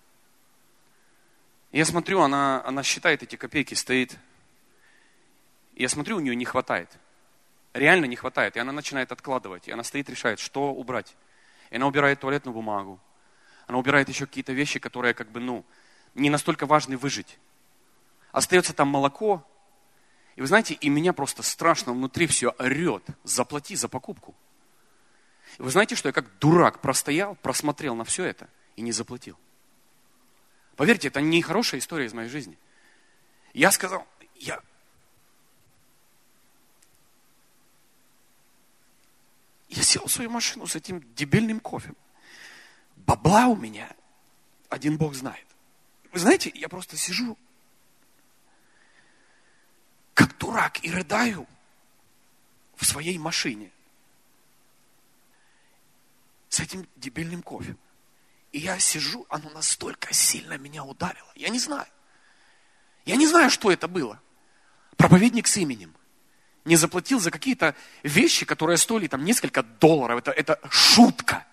Я смотрю, она считает эти копейки, стоит. Я смотрю, у нее не хватает. Реально не хватает. И она начинает откладывать. И она стоит, решает, что убрать. И она убирает туалетную бумагу. Она убирает еще какие-то вещи, которые не настолько важны выжить. Остается там молоко. И вы знаете, и меня просто страшно внутри все орет. Заплати за покупку. И вы знаете, что я как дурак простоял, просмотрел на все это и не заплатил. Поверьте, это не хорошая история из моей жизни. Я сказал, я сел в свою машину с этим дебильным кофе. Бабла у меня, один Бог знает. Вы знаете, я просто сижу, как дурак, и рыдаю в своей машине с этим дебильным кофе. И я сижу, оно настолько сильно меня ударило. Я не знаю. Я не знаю, что это было. Проповедник с именем не заплатил за какие-то вещи, которые стоили там несколько $. Это шутка.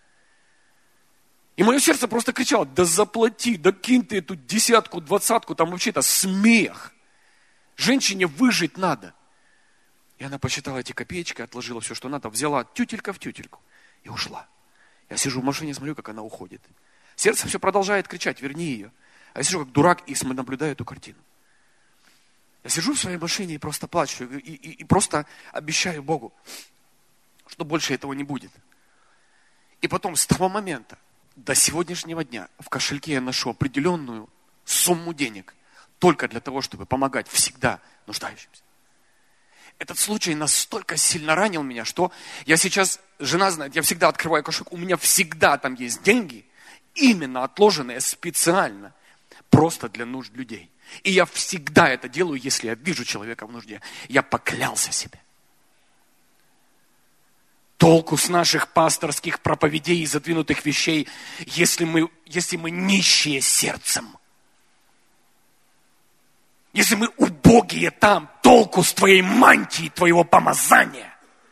И мое сердце просто кричало, да заплати, да кинь ты эту 10-ку, 20-ку, там вообще-то смех. Женщине выжить надо. И она посчитала эти копеечки, отложила все, что надо, взяла тютелька в тютельку и ушла. Я сижу в машине, смотрю, как она уходит. Сердце все продолжает кричать, верни ее. А я сижу как дурак и наблюдаю эту картину. Я сижу в своей машине и просто плачу. И просто обещаю Богу, что больше этого не будет. И потом с того момента до сегодняшнего дня в кошельке я ношу определенную сумму денег. Только для того, чтобы помогать всегда нуждающимся. Этот случай настолько сильно ранил меня, что я сейчас, жена знает, я всегда открываю кошелек, у меня всегда там есть деньги, именно отложенные специально, просто для нужд людей. И я всегда это делаю, если я вижу человека в нужде. Я поклялся себе. Толку с наших пасторских проповедей и задвинутых вещей, если мы нищие сердцем. Если мы убогие там, толку с твоей мантии, твоего помазания.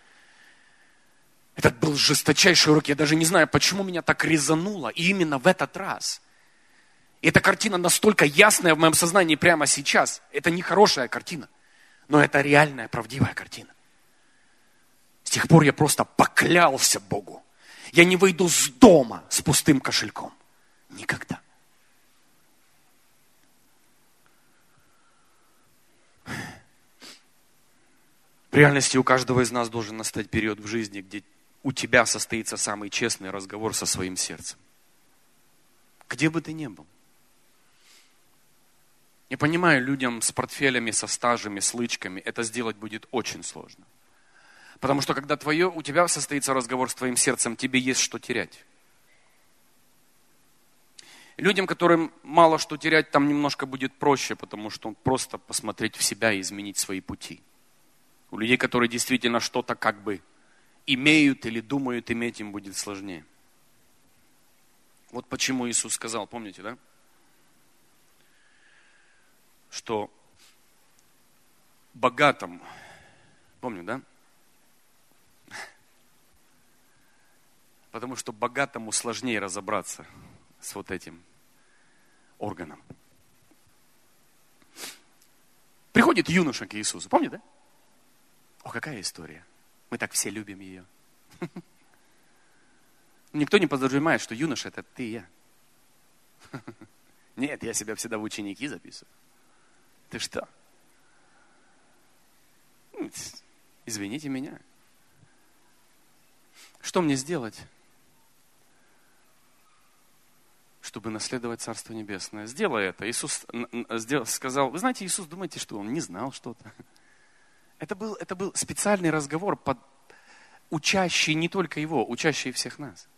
Этот был жесточайший урок. Я даже не знаю, почему меня так резануло. И именно в этот раз. И эта картина настолько ясная в моем сознании прямо сейчас. Это не хорошая картина. Но это реальная, правдивая картина. С тех пор я просто поклялся Богу. Я не выйду с дома с пустым кошельком. Никогда. В реальности у каждого из нас должен настать период в жизни, где у тебя состоится самый честный разговор со своим сердцем. Где бы ты ни был. Я понимаю, людям с портфелями, со стажами, с лычками это сделать будет очень сложно. Потому что когда у тебя состоится разговор с твоим сердцем, тебе есть что терять. Людям, которым мало что терять, там немножко будет проще, потому что просто посмотреть в себя и изменить свои пути. У людей, которые действительно что-то как бы имеют или думают иметь, им будет сложнее. Вот почему Иисус сказал, помните, да? Что богатому, помню, да? Потому что богатому сложнее разобраться с вот этим органом. Приходит юноша к Иисусу, помните, да? О, какая история. Мы так все любим ее. Никто не подразумевает, что юноша это ты и я. Нет, я себя всегда в ученики записываю. Ты что? Извините меня. Что мне сделать, чтобы наследовать Царство Небесное? Сделай это. Иисус сказал, вы знаете, Иисус, думаете, что Он не знал что-то? Это был специальный разговор, учащий не только Его, учащий всех нас.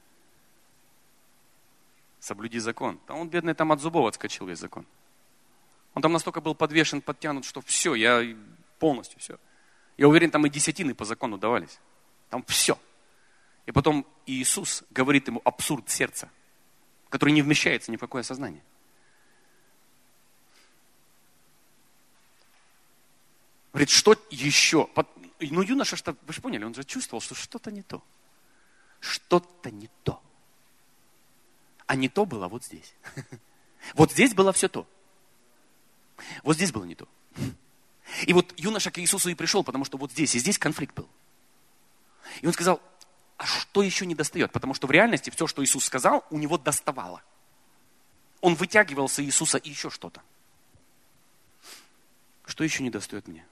Соблюди закон. А он, бедный, там от зубов отскочил весь закон. Он там настолько был подвешен, подтянут, что все, я полностью все. Я уверен, там и десятины по закону давались. Там все. И потом Иисус говорит ему абсурд сердца, который не вмещается ни в какое сознание. Говорит, что еще? Ну, юноша, вы же поняли, он же чувствовал, что что-то не то. Что-то не то. А не то было вот здесь. Вот здесь было все то. Вот здесь было не то. И вот юноша к Иисусу и пришел, потому что вот здесь, и здесь конфликт был. И он сказал, а что еще не достает? Потому что в реальности все, что Иисус сказал, у него доставало. Он вытягивался Иисуса и еще что-то. Что еще не достает мне?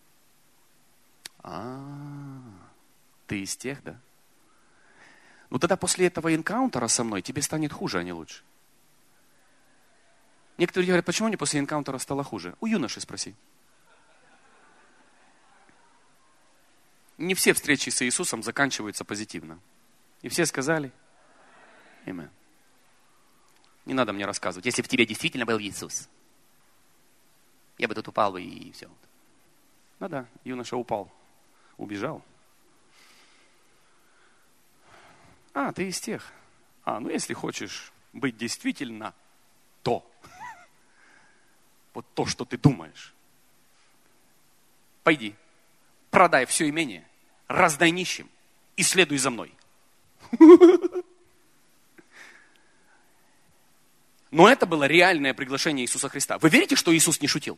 Ты из тех, да? Ну тогда после этого энкаунтера со мной тебе станет хуже, а не лучше. Некоторые говорят, почему мне после энкаунтера стало хуже? У юноши спроси. Не все встречи с Иисусом заканчиваются позитивно. И все сказали, Аминь. Не надо мне рассказывать. Если бы в тебе действительно был Иисус, я бы тут упал бы и все. Ну да, юноша упал, убежал. Ты из тех. Ну если хочешь быть действительно то. Вот то, что ты думаешь. Пойди, продай все имение, раздай нищим и следуй за мной. Но это было реальное приглашение Иисуса Христа. Вы верите, что Иисус не шутил?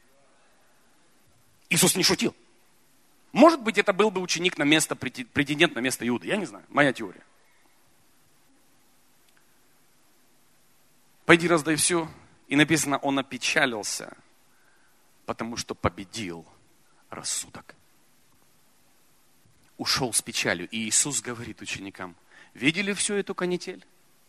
Иисус не шутил. Может быть, это был бы ученик на место, претендент на место Иуды. Я не знаю, моя теория. Пойди раздай все. И написано, он опечалился, потому что победил рассудок. Ушел с печалью. И Иисус говорит ученикам, видели всю эту канитель?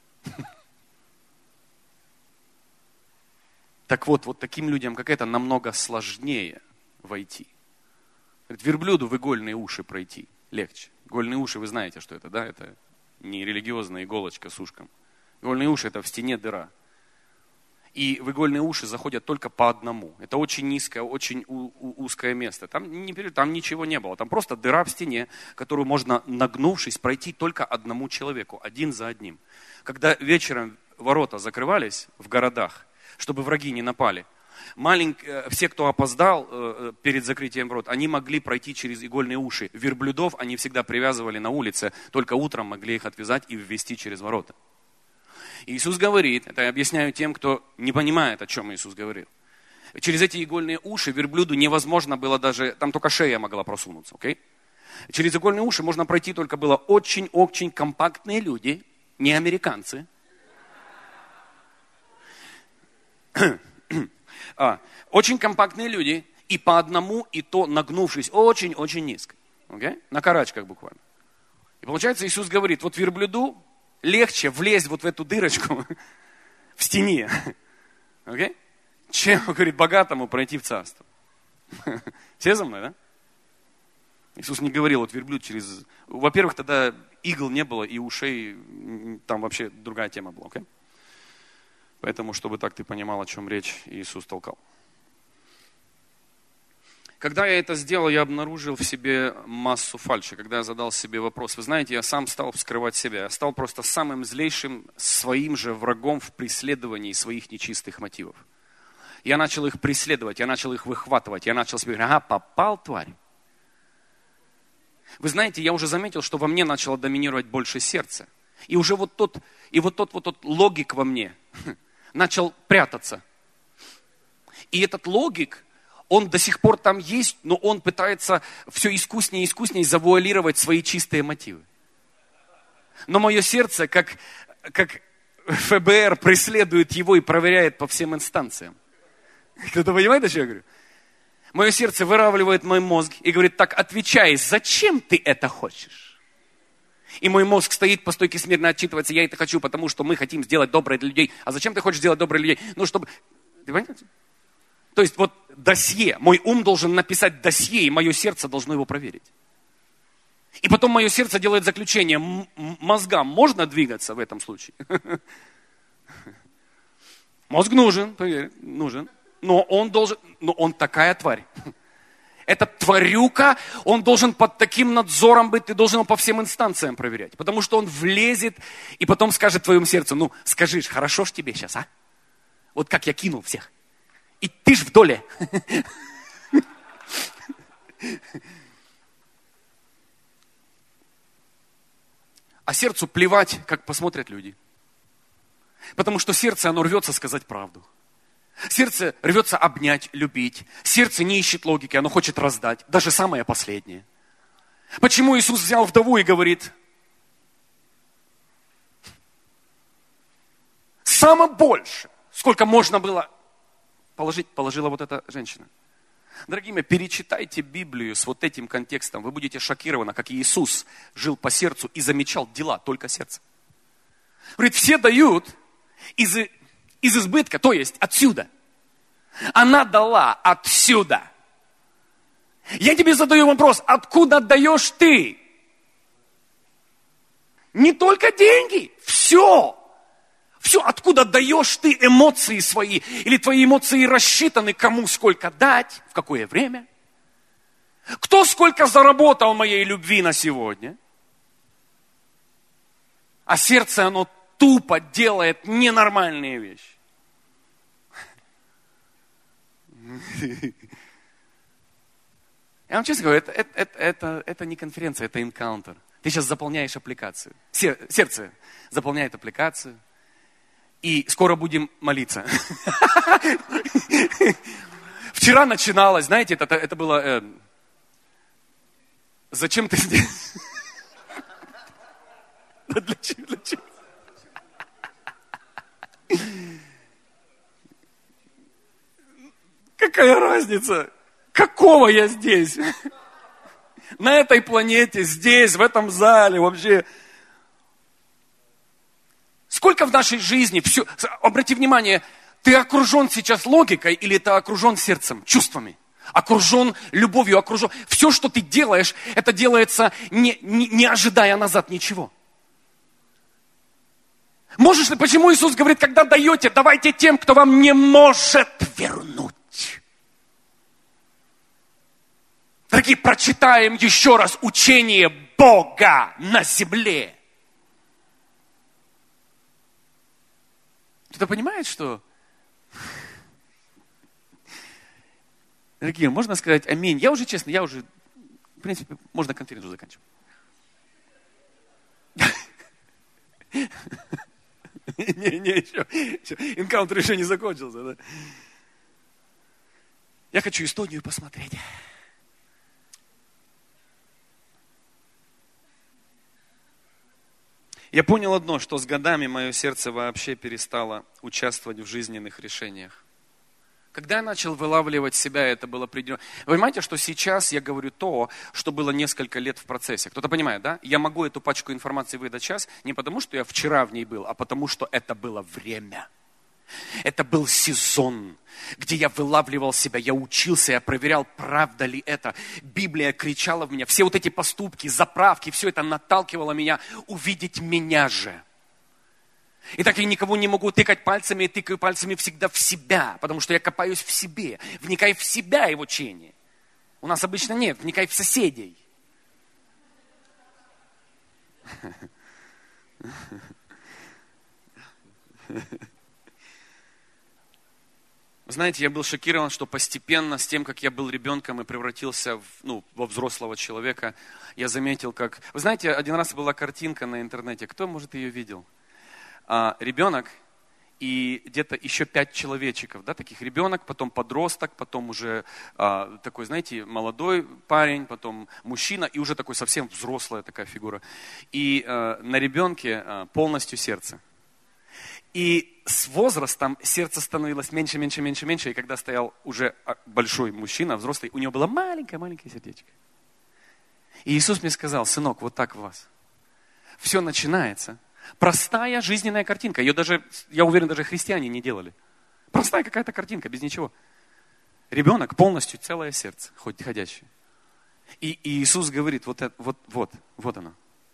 Так вот таким людям, как это, намного сложнее войти. Говорит, верблюду в игольные уши пройти легче. Игольные уши, вы знаете, что это, да? Это не религиозная иголочка с ушком. Игольные уши – это в стене дыра. И в игольные уши заходят только по одному. Это очень низкое, очень узкое место. Там ничего не было. Там просто дыра в стене, которую можно, нагнувшись, пройти только одному человеку, один за одним. Когда вечером ворота закрывались в городах, чтобы враги не напали, все, кто опоздал перед закрытием ворот, они могли пройти через игольные уши. Верблюдов они всегда привязывали на улице, только утром могли их отвязать и ввести через ворота. Иисус говорит, это я объясняю тем, кто не понимает, о чем Иисус говорил. Через эти игольные уши верблюду невозможно было даже, там только шея могла просунуться, окей? Через игольные уши можно пройти только было очень-очень компактные люди, не американцы. Очень компактные люди, и по одному, и то нагнувшись очень-очень низко. Okay? На карачках буквально. И получается, Иисус говорит, вот верблюду легче влезть вот в эту дырочку в стене, okay? Чем, говорит, богатому пройти в царство. Все за мной, да? Иисус не говорил, вот верблюд через... Во-первых, тогда игл не было, и ушей, там вообще другая тема была, окей? Поэтому, чтобы так ты понимал, о чем речь, Иисус толкал. Когда я это сделал, я обнаружил в себе массу фальши. Когда я задал себе вопрос, вы знаете, я сам стал вскрывать себя. Я стал просто самым злейшим своим же врагом в преследовании своих нечистых мотивов. Я начал их преследовать, я начал их выхватывать, я начал себе говорить, ага, попал, тварь. Вы знаете, я уже заметил, что во мне начало доминировать больше сердце. И уже вот тот логик во мне начал прятаться. И этот логик, он до сих пор там есть, но он пытается все искуснее и искуснее завуалировать свои чистые мотивы. Но мое сердце, как ФБР, преследует его и проверяет по всем инстанциям. Кто-то понимает, о чем я говорю? Мое сердце выравливает мой мозг и говорит, так, отвечай, зачем ты это хочешь? И мой мозг стоит по стойке смирно, отчитывается, я это хочу, потому что мы хотим сделать доброе для людей. А зачем ты хочешь сделать доброе для людей? Ну, чтобы... Ты понимаете? То есть вот досье, мой ум должен написать досье, и мое сердце должно его проверить. И потом мое сердце делает заключение, мозгам можно двигаться в этом случае? Мозг нужен, поверь, нужен. Но он такая тварь. Этот тварюка, он должен под таким надзором быть, ты должен его по всем инстанциям проверять. Потому что он влезет и потом скажет твоему сердцу, ну скажи, хорошо ж тебе сейчас, а? Вот как я кинул всех. И ты ж в доле. А сердцу плевать, как посмотрят люди. Потому что сердце, оно рвется сказать правду. Сердце рвется обнять, любить. Сердце не ищет логики, оно хочет раздать. Даже самое последнее. Почему Иисус взял вдову и говорит, самое больше, сколько можно было положила вот эта женщина. Дорогие мои, перечитайте Библию с вот этим контекстом. Вы будете шокированы, как Иисус жил по сердцу и замечал дела только сердца. Говорит, все дают из избытка, то есть отсюда. Она дала отсюда. Я тебе задаю вопрос, откуда отдаешь ты? Не только деньги, все. Все, откуда отдаешь ты эмоции свои, или твои эмоции рассчитаны, кому сколько дать, в какое время. Кто сколько заработал моей любви на сегодня. А сердце, оно тупо делает ненормальные вещи. Я вам честно говорю, это не конференция, это энкаунтер. Ты сейчас заполняешь аппликацию. Сердце заполняет аппликацию. И скоро будем молиться. Вчера начиналось, знаете, это было... Зачем ты здесь? Для чего? Какая разница? Какого я здесь? На этой планете, здесь, в этом зале, вообще... Сколько в нашей жизни, все, обрати внимание, ты окружен сейчас логикой или ты окружен сердцем, чувствами? Окружен любовью, окружен. Все, что ты делаешь, это делается не ожидая назад ничего. Можешь ли, почему Иисус говорит, когда даете, давайте тем, кто вам не может вернуть. Дорогие, прочитаем еще раз учение Бога на земле. Кто-то понимает, что... Дорогие, можно сказать аминь? Я уже, честно, в принципе, можно конференцию заканчивать. Не, еще. Энкаунтер еще не закончился. Да? Я хочу Эстонию посмотреть. Я понял одно, что с годами мое сердце вообще перестало участвовать в жизненных решениях. Когда я начал вылавливать себя, это было определенно. Вы понимаете, что сейчас я говорю то, что было несколько лет в процессе. Кто-то понимает, да? Я могу эту пачку информации выдать сейчас не потому, что я вчера в ней был, а потому, что это было время. Это был сезон, где я вылавливал себя, я учился, я проверял, правда ли это. Библия кричала в меня. Все вот эти поступки, заправки, все это наталкивало меня увидеть меня же. И так я никого не могу тыкать пальцами, я тыкаю пальцами всегда в себя, потому что я копаюсь в себе. Вникай в себя и в учение. У нас обычно нет, вникай в соседей. Знаете, я был шокирован, что постепенно, с тем, как я был ребенком и превратился во взрослого человека, я заметил, как... Вы знаете, один раз была картинка на интернете, кто, может, ее видел? Ребенок и где-то еще 5 человечков, да, таких ребенок, потом подросток, потом уже такой, знаете, молодой парень, потом мужчина и уже такой совсем взрослая такая фигура. И на ребенке полностью сердце. И с возрастом сердце становилось меньше, меньше, меньше, меньше. И когда стоял уже большой мужчина, взрослый, у него было маленькое-маленькое сердечко. И Иисус мне сказал: сынок, вот так у вас. Все начинается. Простая жизненная картинка. Ее даже, я уверен, даже христиане не делали. Простая какая-то картинка, без ничего. Ребенок полностью целое сердце, хоть ходящее. И Иисус говорит, вот оно.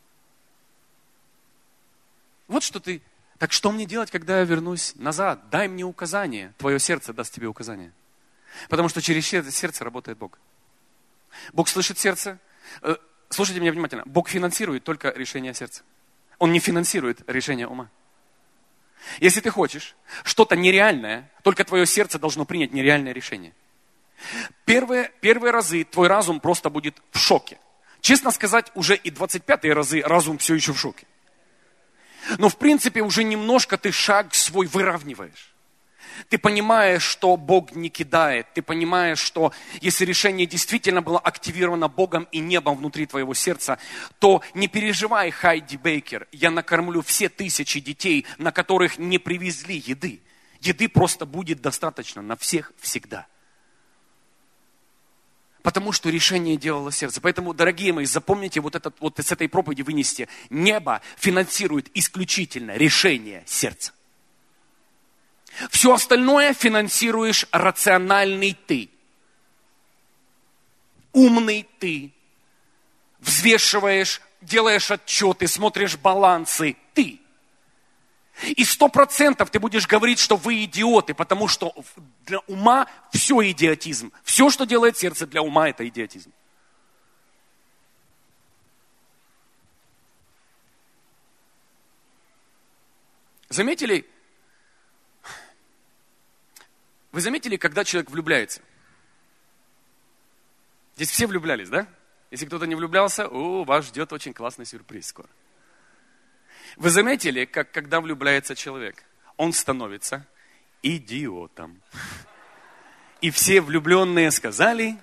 Вот что ты... Так что мне делать, когда я вернусь назад? Дай мне указание. Твое сердце даст тебе указание. Потому что через сердце работает Бог. Бог слышит сердце. Слушайте меня внимательно. Бог финансирует только решение сердца. Он не финансирует решение ума. Если ты хочешь что-то нереальное, только твое сердце должно принять нереальное решение. Первые разы твой разум просто будет в шоке. Честно сказать, уже и 25-е разы разум все еще в шоке. Но в принципе уже немножко ты шаг свой выравниваешь. Ты понимаешь, что Бог не кидает. Ты понимаешь, что если решение действительно было активировано Богом и небом внутри твоего сердца, то не переживай, Хайди Бейкер, я накормлю все 1000 детей, на которых не привезли еды. Еды просто будет достаточно на всех всегда. Потому что решение делало сердце. Поэтому, дорогие мои, запомните вот с этой проповеди вынести. Небо финансирует исключительно решение сердца. Все остальное финансируешь рациональный ты. Умный ты. Взвешиваешь, делаешь отчеты, смотришь балансы ты. И 100% ты будешь говорить, что вы идиоты, потому что для ума все идиотизм. Все, что делает сердце, для ума это идиотизм. Заметили? Вы заметили, когда человек влюбляется? Здесь все влюблялись, да? Если кто-то не влюблялся, вас ждет очень классный сюрприз скоро. Вы заметили, как когда влюбляется человек, он становится идиотом. И все влюбленные сказали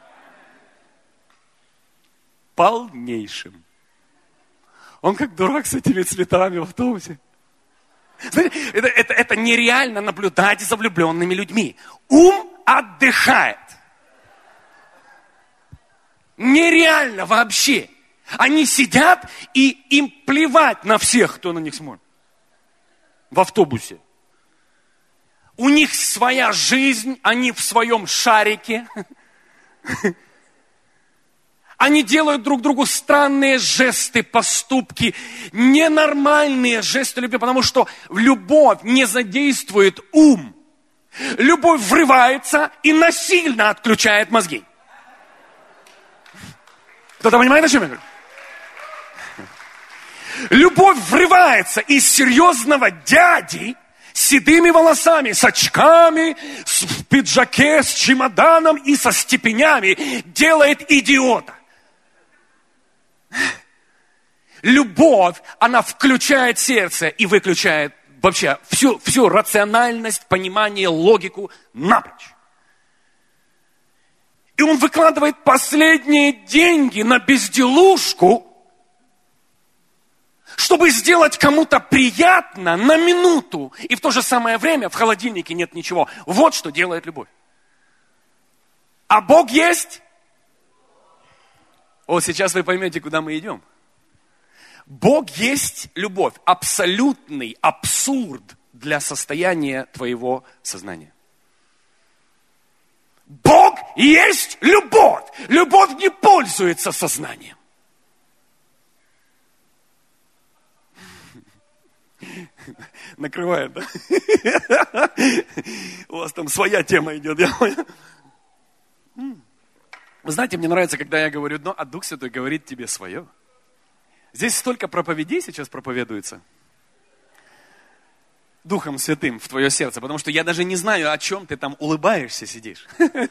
полнейшим. Он как дурак с этими цветами в автобусе. Знаете, это нереально наблюдать за влюбленными людьми. Ум отдыхает. Нереально вообще. Они сидят, и им плевать на всех, кто на них смотрит. В автобусе. У них своя жизнь, они в своем шарике. Они делают друг другу странные жесты, поступки, ненормальные жесты любви, потому что любовь не задействует ум. Любовь врывается и насильно отключает мозги. Кто-то понимает, о чем я говорю? Любовь врывается из серьезного дяди с седыми волосами, с очками, в пиджаке, с чемоданом и со степенями, делает идиота. Любовь, она включает сердце и выключает вообще всю рациональность, понимание, логику напрочь. И он выкладывает последние деньги на безделушку, чтобы сделать кому-то приятно на минуту. И в то же самое время в холодильнике нет ничего. Вот что делает любовь. А Бог есть? Вот сейчас вы поймете, куда мы идем. Бог есть любовь. Абсолютный абсурд для состояния твоего сознания. Бог есть любовь. Любовь не пользуется сознанием. Накрывает, да? У вас там своя тема идет, я понял. Вы знаете, мне нравится, когда я говорю одно, а Дух Святой говорит тебе свое. Здесь столько проповедей сейчас проповедуется Духом Святым в твое сердце, потому что я даже не знаю, о чем ты там улыбаешься, сидишь.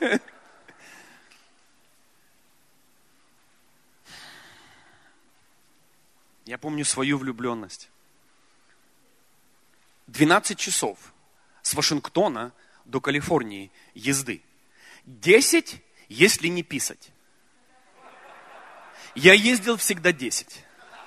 Я помню свою влюбленность. 12 часов с Вашингтона до Калифорнии езды. 10, если не писать. Я ездил всегда 10.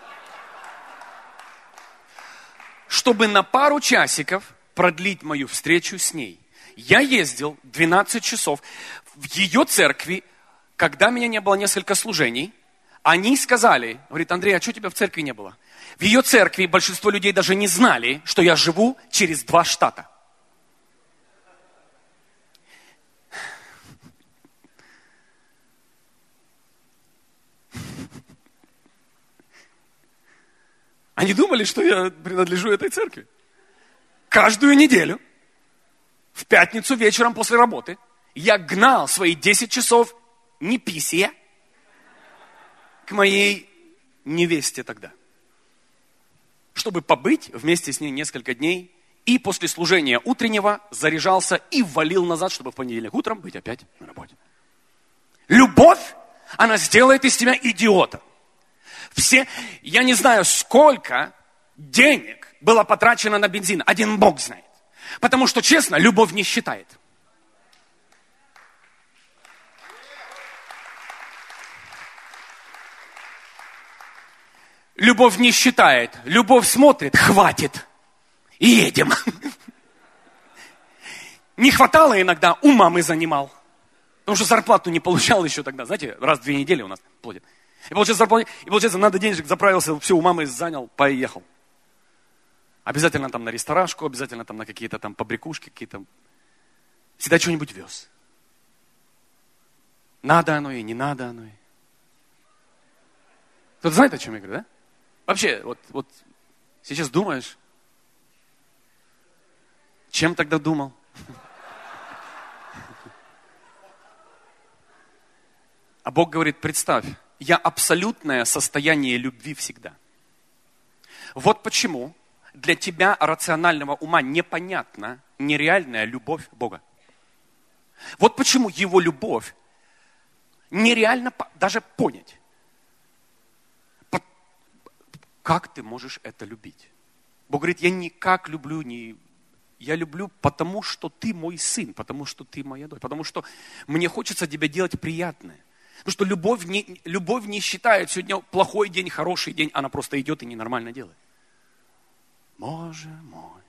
Чтобы на пару часиков продлить мою встречу с ней. Я ездил 12 часов в ее церкви, когда меня не было несколько служений. Они сказали, говорит, Андрей, а что тебя в церкви не было? В ее церкви большинство людей даже не знали, что я живу через 2 штата. Они думали, что я принадлежу этой церкви. Каждую неделю, в пятницу вечером после работы, я гнал свои 10 часов не писия к моей невесте тогда. Чтобы побыть вместе с ней несколько дней. И после служения утреннего заряжался и валил назад, чтобы в понедельник утром быть опять на работе. Любовь, она сделает из тебя идиота. Я не знаю, сколько денег было потрачено на бензин. Один Бог знает. Потому что, честно, любовь не считает. Любовь не считает. Любовь смотрит, хватит. И едем. Не хватало иногда, у мамы занимал. Потому что зарплату не получал еще тогда. Знаете, раз в 2 недели у нас платят. И получается, надо денежек, заправился, все, у мамы занял, поехал. Обязательно там на ресторажку, обязательно там на какие-то там побрякушки, какие-то. Всегда что-нибудь вез. Надо оно и не надо оно и. Кто-то знает, о чем я говорю, да? Вообще, вот сейчас думаешь, чем тогда думал? А Бог говорит, представь, я абсолютное состояние любви всегда. Вот почему для тебя, рационального ума, непонятна нереальная любовь Бога. Вот почему Его любовь нереально даже понять. Как ты можешь это любить? Бог говорит, я никак люблю, я люблю, потому что ты мой сын, потому что ты моя дочь, потому что мне хочется тебе делать приятное. Потому что любовь не считает сегодня плохой день, хороший день, она просто идет и ненормально делает. Боже мой.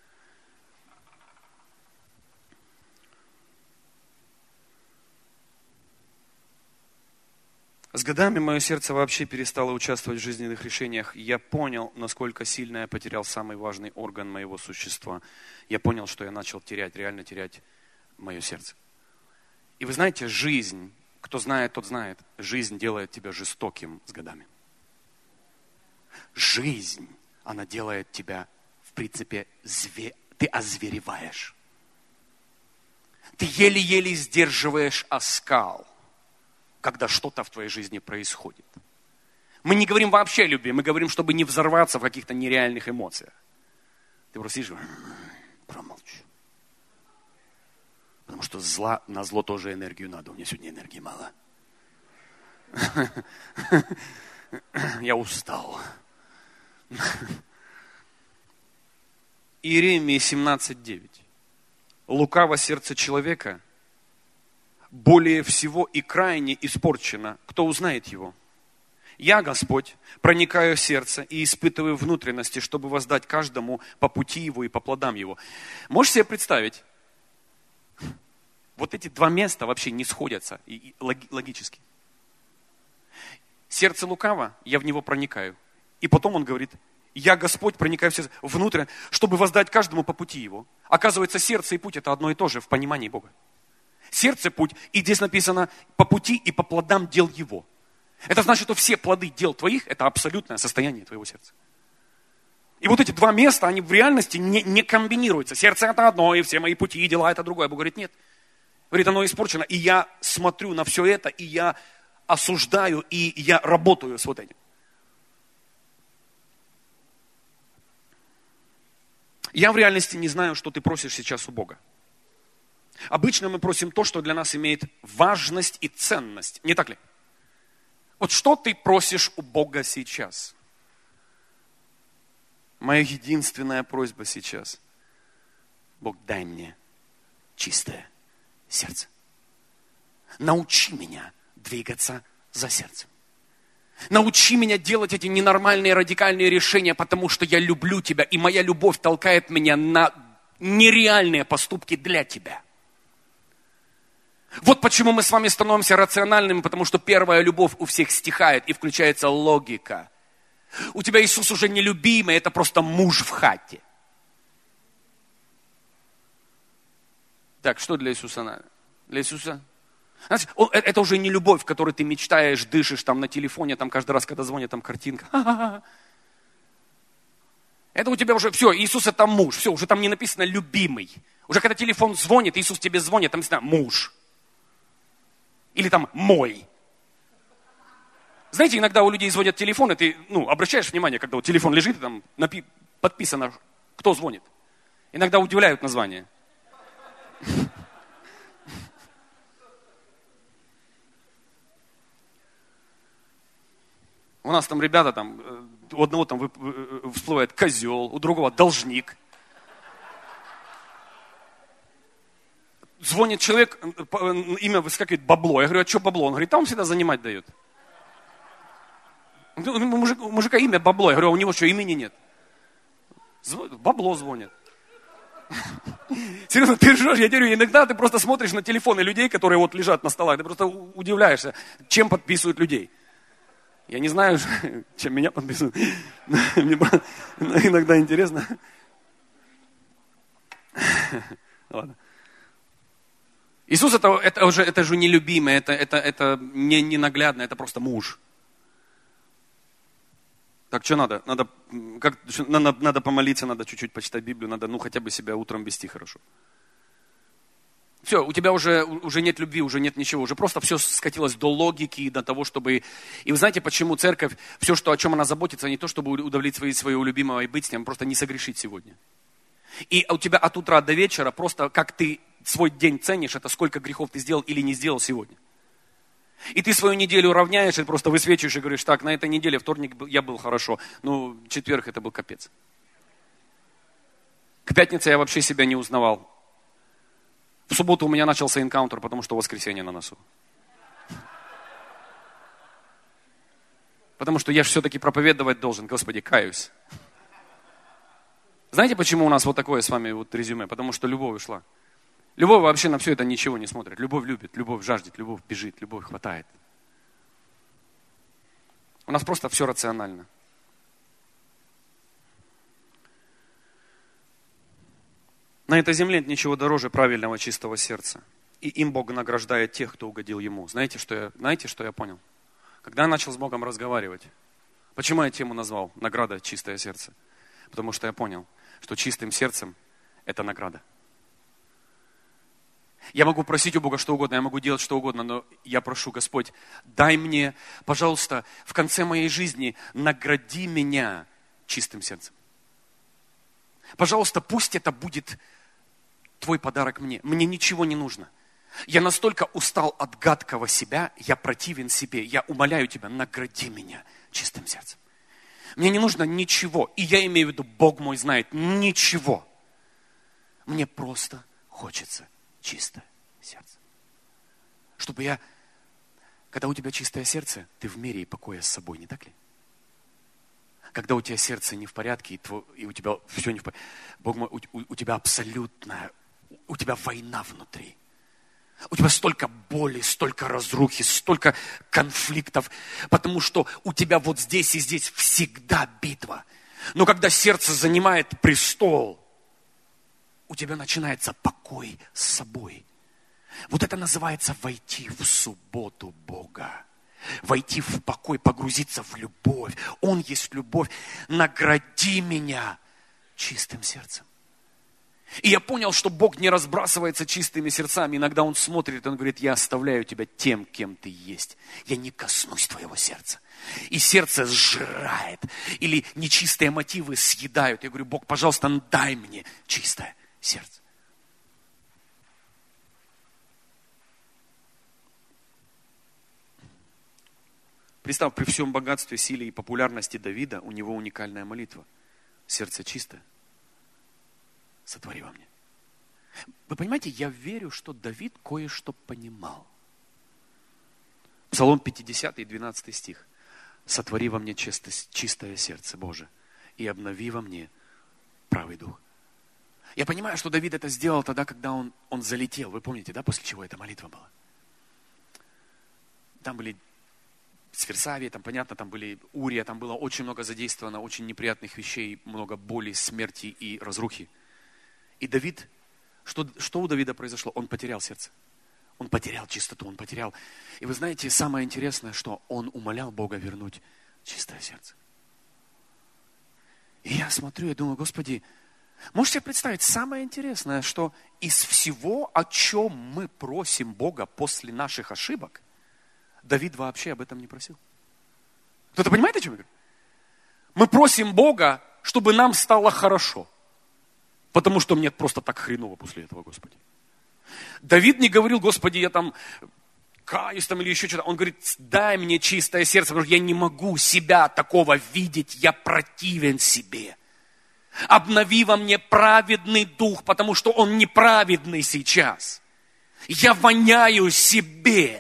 С годами мое сердце вообще перестало участвовать в жизненных решениях. Я понял, насколько сильно я потерял самый важный орган моего существа. Я понял, что я начал реально терять мое сердце. И вы знаете, жизнь, кто знает, тот знает, жизнь делает тебя жестоким с годами. Жизнь, она делает тебя, в принципе, ты озвереваешь. Ты еле-еле сдерживаешь оскал, когда что-то в твоей жизни происходит. Мы не говорим вообще о любви, мы говорим, чтобы не взорваться в каких-то нереальных эмоциях. Ты просто сидишь, промолчу. Потому что на зло тоже энергию надо. У меня сегодня энергии мало. Я устал. Иеремии 17:9. Лукаво сердце человека более всего и крайне испорчено. Кто узнает его? Я, Господь, проникаю в сердце и испытываю внутренности, чтобы воздать каждому по пути его и по плодам его. Можешь себе представить? Вот эти 2 места вообще не сходятся логически. Сердце лукаво, я в него проникаю. И потом он говорит, я, Господь, проникаю в сердце внутрь, чтобы воздать каждому по пути его. Оказывается, сердце и путь – это одно и то же в понимании Бога. Сердце – путь, и здесь написано по пути и по плодам дел его. Это значит, что все плоды дел твоих – это абсолютное состояние твоего сердца. И вот эти два места, они в реальности не комбинируются. Сердце – это одно, и все мои пути и дела – это другое. Бог говорит, нет. Говорит, оно испорчено, и я смотрю на все это, и я осуждаю, и я работаю с вот этим. Я в реальности не знаю, что ты просишь сейчас у Бога. Обычно мы просим то, что для нас имеет важность и ценность. Не так ли? Вот что ты просишь у Бога сейчас? Моя единственная просьба сейчас. Бог, дай мне чистое сердце. Научи меня двигаться за сердцем. Научи меня делать эти ненормальные радикальные решения, потому что я люблю тебя, и моя любовь толкает меня на нереальные поступки для тебя. Вот почему мы с вами становимся рациональными, потому что первая любовь у всех стихает, и включается логика. У тебя Иисус уже не любимый, это просто муж в хате. Так, что для Иисуса надо? Для Иисуса? Знаете, это уже не любовь, в которой ты мечтаешь, дышишь там на телефоне, там каждый раз, когда звонит, там картинка. Это у тебя уже все, Иисус это муж, все, уже там не написано любимый. Уже когда телефон звонит, Иисус тебе звонит, там написано муж. Или там мой. Знаете, иногда у людей звонят телефоны, ты обращаешь внимание, когда вот телефон лежит, и там подписано, кто звонит. Иногда удивляют название. У нас там ребята, там, у одного там всплывает козел, у другого должник. Звонит человек, имя выскакивает бабло. Я говорю, а что бабло? Он говорит, там всегда занимать дает. У мужика имя бабло. Я говорю, а у него что, имени нет? Бабло звонит. Серьезно, ты ржешь, я говорю, иногда ты просто смотришь на телефоны людей, которые вот лежат на столах, ты просто удивляешься, чем подписывают людей. Я не знаю, чем меня подписывают. Мне иногда интересно. Ладно. Иисус это же не любимый, это не ненаглядно, это просто муж. Так, что надо? Надо помолиться, надо чуть-чуть почитать Библию, надо хотя бы себя утром вести хорошо. Все, у тебя уже нет любви, уже нет ничего, уже просто все скатилось до логики и до того, чтобы... И вы знаете, почему церковь, все, о чем она заботится, не то, чтобы удовлетворить своего любимого и быть с ним, просто не согрешить сегодня. И у тебя от утра до вечера просто, как ты свой день ценишь, это сколько грехов ты сделал или не сделал сегодня. И ты свою неделю равняешь, и просто высвечиваешь и говоришь, так, на этой неделе, вторник я был хорошо, четверг это был капец. К пятнице я вообще себя не узнавал. В субботу у меня начался энкаунтер, потому что воскресенье на носу. Потому что я же все-таки проповедовать должен, Господи, каюсь. Знаете, почему у нас вот такое с вами вот резюме? Потому что любовь ушла. Любовь вообще на все это ничего не смотрит. Любовь любит, любовь жаждет, любовь бежит, любовь хватает. У нас просто все рационально. На этой земле нет ничего дороже правильного чистого сердца. И им Бог награждает тех, кто угодил Ему. Знаете, что я понял? Когда я начал с Богом разговаривать, почему я тему назвал «Награда чистое сердце»? Потому что я понял, что чистым сердцем это награда. Я могу просить у Бога что угодно, я могу делать что угодно, но я прошу, Господь, дай мне, пожалуйста, в конце моей жизни награди меня чистым сердцем. Пожалуйста, пусть это будет твой подарок мне. Мне ничего не нужно. Я настолько устал от гадкого себя, я противен себе. Я умоляю тебя, награди меня чистым сердцем. Мне не нужно ничего. И я имею в виду, Бог мой знает, ничего. Мне просто хочется чистое сердце. Чтобы когда у тебя чистое сердце, ты в мире и покоя с собой, не так ли? Когда у тебя сердце не в порядке, и у тебя все не в порядке, Бог мой, у тебя абсолютная, у тебя война внутри. У тебя столько боли, столько разрухи, столько конфликтов, потому что у тебя вот здесь и здесь всегда битва. Но когда сердце занимает престол, у тебя начинается покой с собой. Вот это называется войти в субботу Бога. Войти в покой, погрузиться в любовь. Он есть любовь. Награди меня чистым сердцем. И я понял, что Бог не разбрасывается чистыми сердцами. Иногда Он смотрит, Он говорит: я оставляю тебя тем, кем ты есть. Я не коснусь твоего сердца. И сердце сжирает. Или нечистые мотивы съедают. Я говорю: Бог, пожалуйста, дай мне чистое сердце. Представь, при всем богатстве, силе и популярности Давида, у него уникальная молитва. Сердце чистое. Сотвори во мне. Вы понимаете, я верю, что Давид кое-что понимал. Псалом 50, 12 стих. Сотвори во мне чистое сердце, Боже, и обнови во мне правый дух. Я понимаю, что Давид это сделал тогда, когда он залетел. Вы помните, да, после чего эта молитва была? Там были Сферсавии, там, понятно, там были Урия, там было очень много задействовано, очень неприятных вещей, много боли, смерти и разрухи. И Давид, что у Давида произошло? Он потерял сердце. Он потерял чистоту, он потерял. И вы знаете, самое интересное, что он умолял Бога вернуть чистое сердце. И я смотрю и думаю: Господи, можете себе представить, самое интересное, что из всего, о чем мы просим Бога после наших ошибок, Давид вообще об этом не просил. Кто-то понимает, о чем я говорю? Мы просим Бога, чтобы нам стало хорошо. Потому что мне просто так хреново после этого, Господи. Давид не говорил: Господи, я там каюсь там или еще что-то. Он говорит: дай мне чистое сердце, потому что я не могу себя такого видеть, я противен себе. Обнови во мне праведный дух, потому что он неправедный сейчас. Я воняю себе.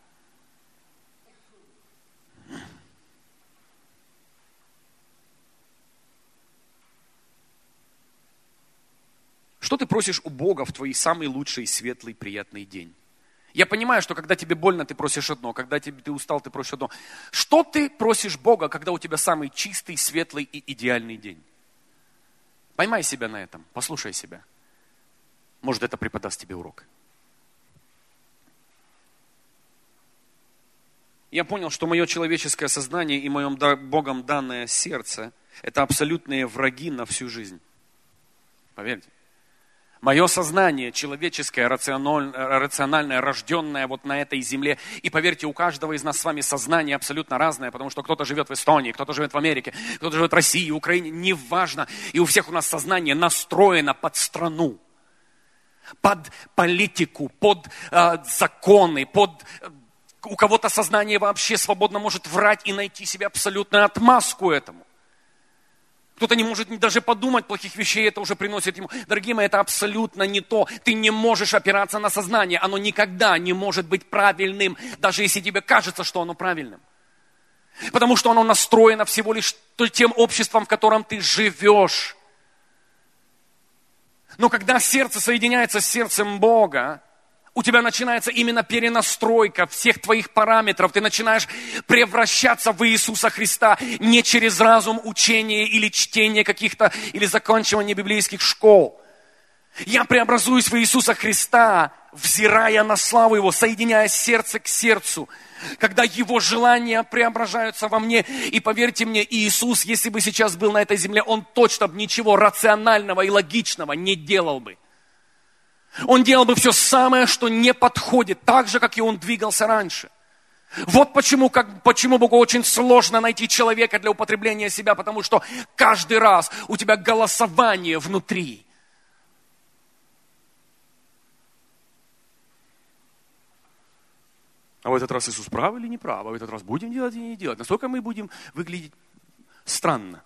Что ты просишь у Бога в твой самый лучший, светлый, приятный день? Я понимаю, что когда тебе больно, ты просишь одно, когда ты устал, ты просишь одно. Что ты просишь Бога, когда у тебя самый чистый, светлый и идеальный день? Поймай себя на этом, послушай себя. Может, это преподаст тебе урок. Я понял, что мое человеческое сознание и мое Богом данное сердце – это абсолютные враги на всю жизнь. Поверьте. Мое сознание человеческое, рациональное, рожденное вот на этой земле. И поверьте, у каждого из нас с вами сознание абсолютно разное, потому что кто-то живет в Эстонии, кто-то живет в Америке, кто-то живет в России, Украине, неважно. И у всех у нас сознание настроено под страну, под политику, под законы, у кого-то сознание вообще свободно может врать и найти себе абсолютную отмазку этому. Кто-то не может даже подумать плохих вещей, это уже приносит ему. Дорогие мои, это абсолютно не то. Ты не можешь опираться на сознание. Оно никогда не может быть правильным, даже если тебе кажется, что оно правильным. Потому что оно настроено всего лишь тем обществом, в котором ты живешь. Но когда сердце соединяется с сердцем Бога, у тебя начинается именно перенастройка всех твоих параметров. Ты начинаешь превращаться в Иисуса Христа не через разум, учение или чтение каких-то, или заканчивание библейских школ. Я преобразуюсь в Иисуса Христа, взирая на славу Его, соединяя сердце к сердцу. Когда Его желания преображаются во мне. И поверьте мне, Иисус, если бы сейчас был на этой земле, Он точно бы ничего рационального и логичного не делал бы. Он делал бы все самое, что не подходит, так же, как и он двигался раньше. Вот почему Богу очень сложно найти человека для употребления себя, потому что каждый раз у тебя голосование внутри. А в этот раз Иисус прав или не прав? А в этот раз будем делать или не делать? Насколько мы будем выглядеть странно?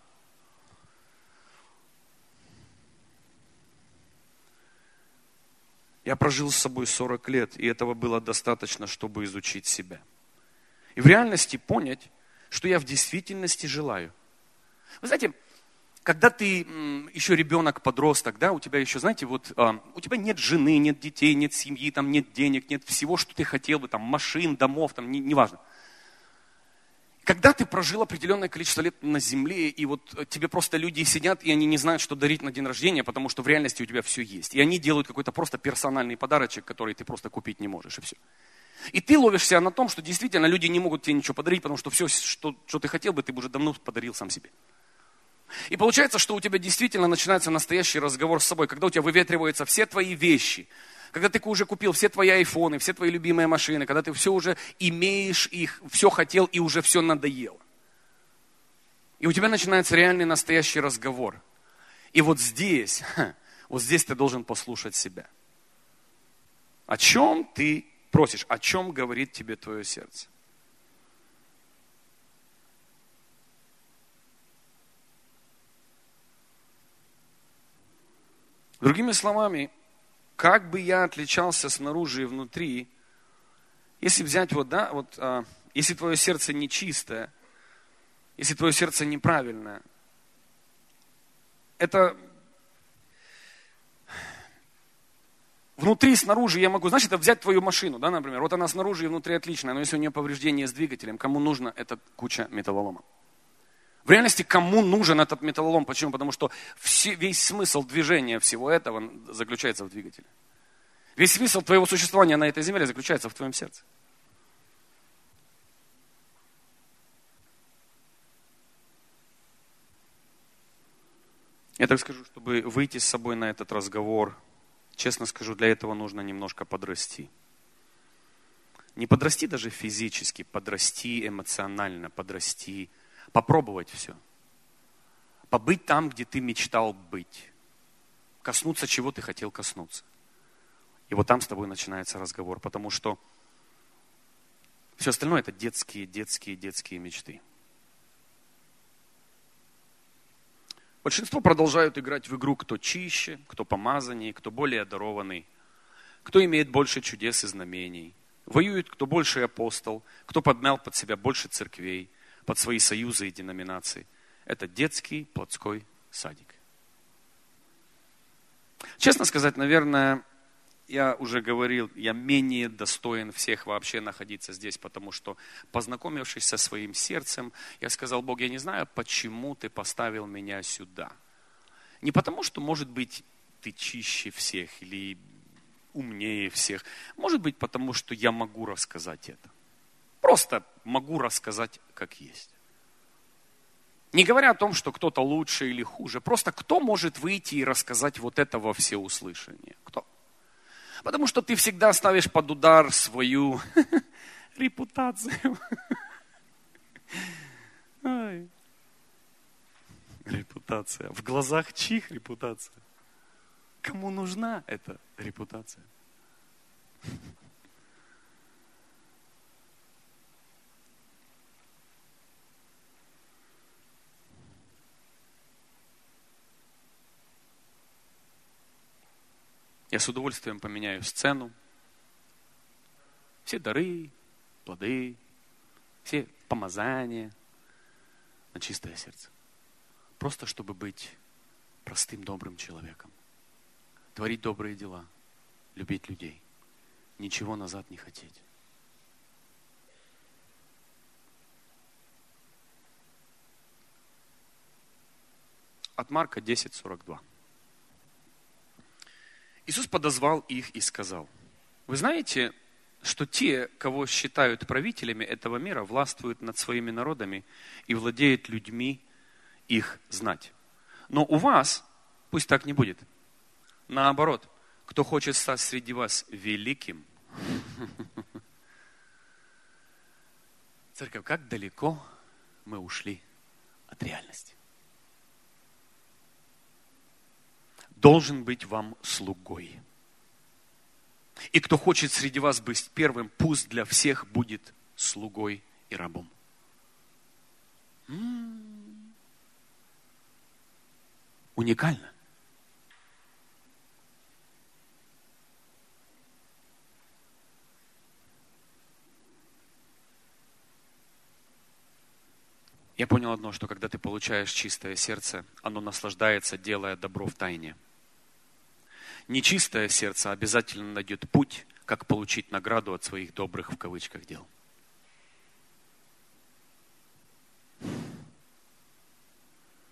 Я прожил с собой 40 лет, и этого было достаточно, чтобы изучить себя. И в реальности понять, что я в действительности желаю. Вы знаете, когда ты еще ребенок, подросток, да, у тебя еще, знаете, вот у тебя нет жены, нет детей, нет семьи, там нет денег, нет всего, что ты хотел бы, там машин, домов, там неважно. Когда ты прожил определенное количество лет на земле, и вот тебе просто люди сидят, и они не знают, что дарить на день рождения, потому что в реальности у тебя все есть. И они делают какой-то просто персональный подарочек, который ты просто купить не можешь, и все. И ты ловишь себя на том, что действительно люди не могут тебе ничего подарить, потому что все, что ты хотел бы, ты бы уже давно подарил сам себе. И получается, что у тебя действительно начинается настоящий разговор с собой, когда у тебя выветриваются все твои вещи, когда ты уже купил все твои айфоны, все твои любимые машины, когда ты все уже имеешь их, все хотел и уже все надоело. И у тебя начинается реальный настоящий разговор. И вот здесь ты должен послушать себя. О чем ты просишь, о чем говорит тебе твое сердце? Другими словами, как бы я отличался снаружи и внутри, если взять если твое сердце нечистое, если твое сердце неправильное, это внутри, снаружи я могу, это взять твою машину, да, например, вот она снаружи и внутри отличная, но если у нее повреждение с двигателем, кому нужно эта куча металлолома? В реальности, кому нужен этот металлолом? Почему? Потому что весь смысл движения всего этого заключается в двигателе. Весь смысл твоего существования на этой земле заключается в твоем сердце. Я так скажу, чтобы выйти с собой на этот разговор, честно скажу, для этого нужно немножко подрасти. Не подрасти даже физически, подрасти эмоционально, подрасти. Попробовать все. Побыть там, где ты мечтал быть. Коснуться, чего ты хотел коснуться. И вот там с тобой начинается разговор, потому что все остальное это детские мечты. Большинство продолжают играть в игру, кто чище, кто помазаннее, кто более одарованный, кто имеет больше чудес и знамений. Воюет, кто больше апостол, кто подмял под себя больше церквей, под свои союзы и деноминации. Это детский плотской садик. Честно сказать, наверное, я уже говорил, я менее достоин всех вообще находиться здесь, потому что, познакомившись со своим сердцем, я сказал: Бог, я не знаю, почему ты поставил меня сюда. Не потому, что, может быть, ты чище всех или умнее всех. Может быть, потому что я могу рассказать это. Просто могу рассказать, как есть. Не говоря о том, что кто-то лучше или хуже. Просто кто может выйти и рассказать вот это во всеуслышание? Кто? Потому что ты всегда ставишь под удар свою репутацию. Репутация. В глазах чьих репутация? Кому нужна эта репутация? Я с удовольствием поменяю сцену. Все дары, плоды, все помазания на чистое сердце. Просто чтобы быть простым, добрым человеком. Творить добрые дела, любить людей. Ничего назад не хотеть. От Марка 10:42. Иисус подозвал их и сказал: вы знаете, что те, кого считают правителями этого мира, властвуют над своими народами и владеют людьми их знать. Но у вас пусть так не будет. Наоборот, кто хочет стать среди вас великим. Церковь, как далеко мы ушли от реальности. Должен быть вам слугой. И кто хочет среди вас быть первым, пусть для всех будет слугой и рабом. Уникально. Я понял одно, что когда ты получаешь чистое сердце, оно наслаждается, делая добро в тайне. Нечистое сердце обязательно найдет путь, как получить награду от своих добрых в кавычках дел.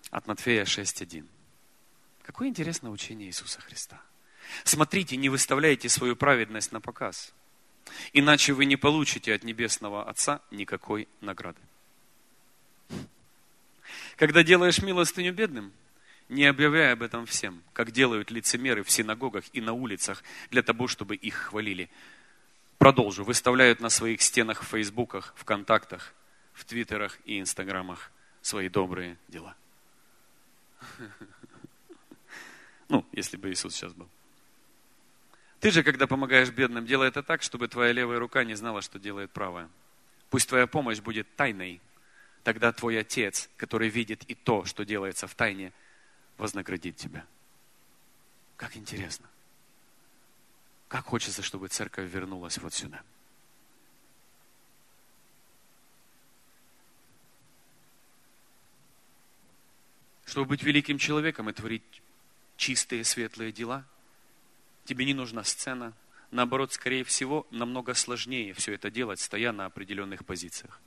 от Матфея 6:1. Какое интересное учение Иисуса Христа. Смотрите, не выставляйте свою праведность на показ, иначе вы не получите от Небесного Отца никакой награды. Когда делаешь милостыню бедным, не объявляй об этом всем, как делают лицемеры в синагогах и на улицах, для того, чтобы их хвалили. Продолжу. Выставляют на своих стенах в Фейсбуках, ВКонтактах, в Твиттерах и Инстаграмах свои добрые дела. Ну, если бы Иисус сейчас был. Ты же, когда помогаешь бедным, делай это так, чтобы твоя левая рука не знала, что делает правая. Пусть твоя помощь будет тайной. Тогда твой Отец, который видит и то, что делается в тайне, вознаградит тебя. Как интересно. Как хочется, чтобы церковь вернулась вот сюда. Чтобы быть великим человеком и творить чистые, светлые дела, тебе не нужна сцена. Наоборот, скорее всего, намного сложнее все это делать, стоя на определенных позициях.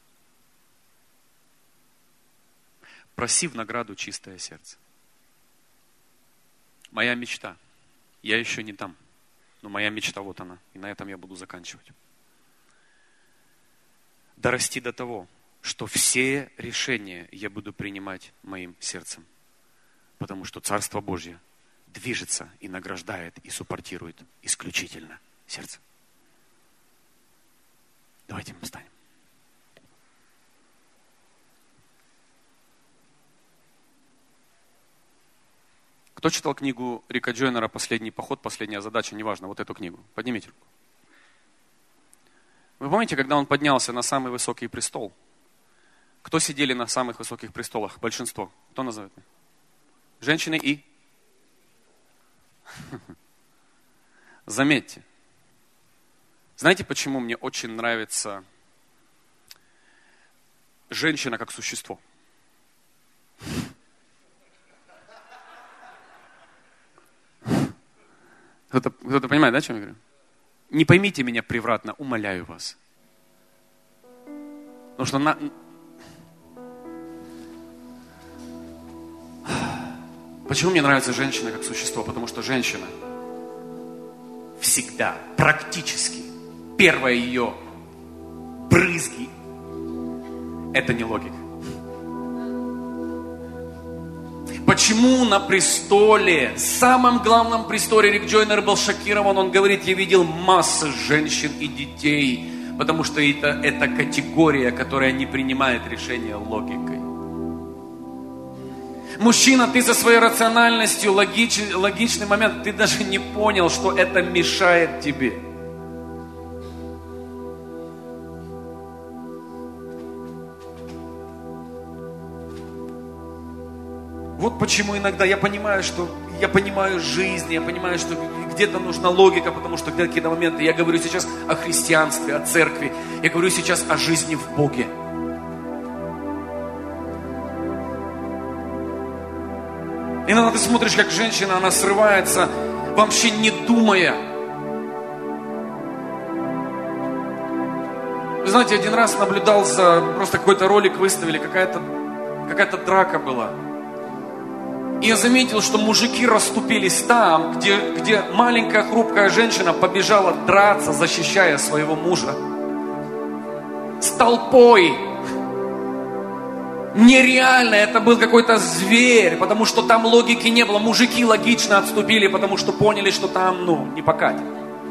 Проси в награду чистое сердце. Моя мечта. Я еще не там. Но моя мечта вот она. И на этом я буду заканчивать. Дорасти до того, что все решения я буду принимать моим сердцем. Потому что Царство Божье движется и награждает и суппортирует исключительно сердце. Давайте мы встанем. Кто читал книгу Рика Джойнера «Последний поход, последняя задача», неважно, вот эту книгу? Поднимите руку. Вы помните, когда он поднялся на самый высокий престол? Кто сидели на самых высоких престолах? Большинство. Кто назовет? Женщины и? Заметьте. Знаете, почему мне очень нравится женщина как существо? Кто-то понимает, да, о чем я говорю? Не поймите меня превратно, умоляю вас. Потому что Почему мне нравится женщина как существо? Потому что женщина всегда, практически, первые ее брызги – это не логика. Почему на престоле, самом главном престоле, Рик Джойнер был шокирован, он говорит, я видел массу женщин и детей, потому что это категория, которая не принимает решения логикой. Мужчина, ты со своей рациональностью, логичный момент, ты даже не понял, что это мешает тебе. Вот почему иногда я понимаю жизнь, я понимаю, что где-то нужна логика, потому что в какие-то моменты я говорю сейчас о христианстве, о церкви, я говорю сейчас о жизни в Боге. Иногда ты смотришь, как женщина, она срывается, вообще не думая. Вы знаете, один раз наблюдал просто какой-то ролик выставили, какая-то драка была. И я заметил, что мужики расступились там, где маленькая хрупкая женщина побежала драться, защищая своего мужа. С толпой. Нереально, это был какой-то зверь, потому что там логики не было. Мужики логично отступили, потому что поняли, что там, не покатит.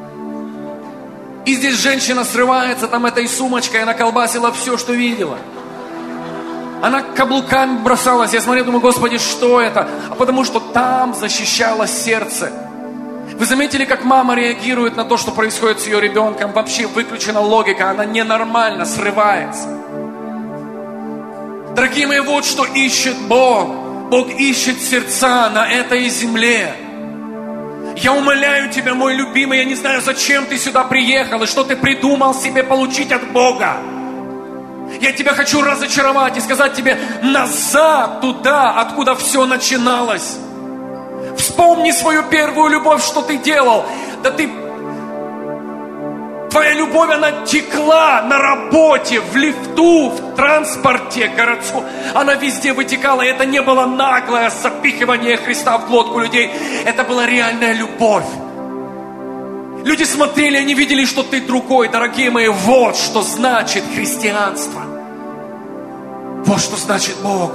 И здесь женщина срывается, там этой сумочкой, она колбасила все, что видела. Она каблуками бросалась. Я смотрю, думаю, Господи, что это? А потому что там защищалось сердце. Вы заметили, как мама реагирует на то, что происходит с ее ребенком? Вообще выключена логика, она ненормально срывается. Дорогие мои, вот что ищет Бог. Бог ищет сердца на этой земле. Я умоляю тебя, мой любимый, я не знаю, зачем ты сюда приехал и что ты придумал себе получить от Бога. Я тебя хочу разочаровать и сказать тебе назад, туда, откуда все начиналось. Вспомни свою первую любовь, что ты делал. Да ты Твоя любовь, она текла на работе, в лифту, в транспорте городском. Она везде вытекала, и это не было наглое запихивание Христа в глотку людей. Это была реальная любовь. Люди смотрели, они видели, что ты другой. Дорогие мои, вот что значит христианство. Вот что значит Бог.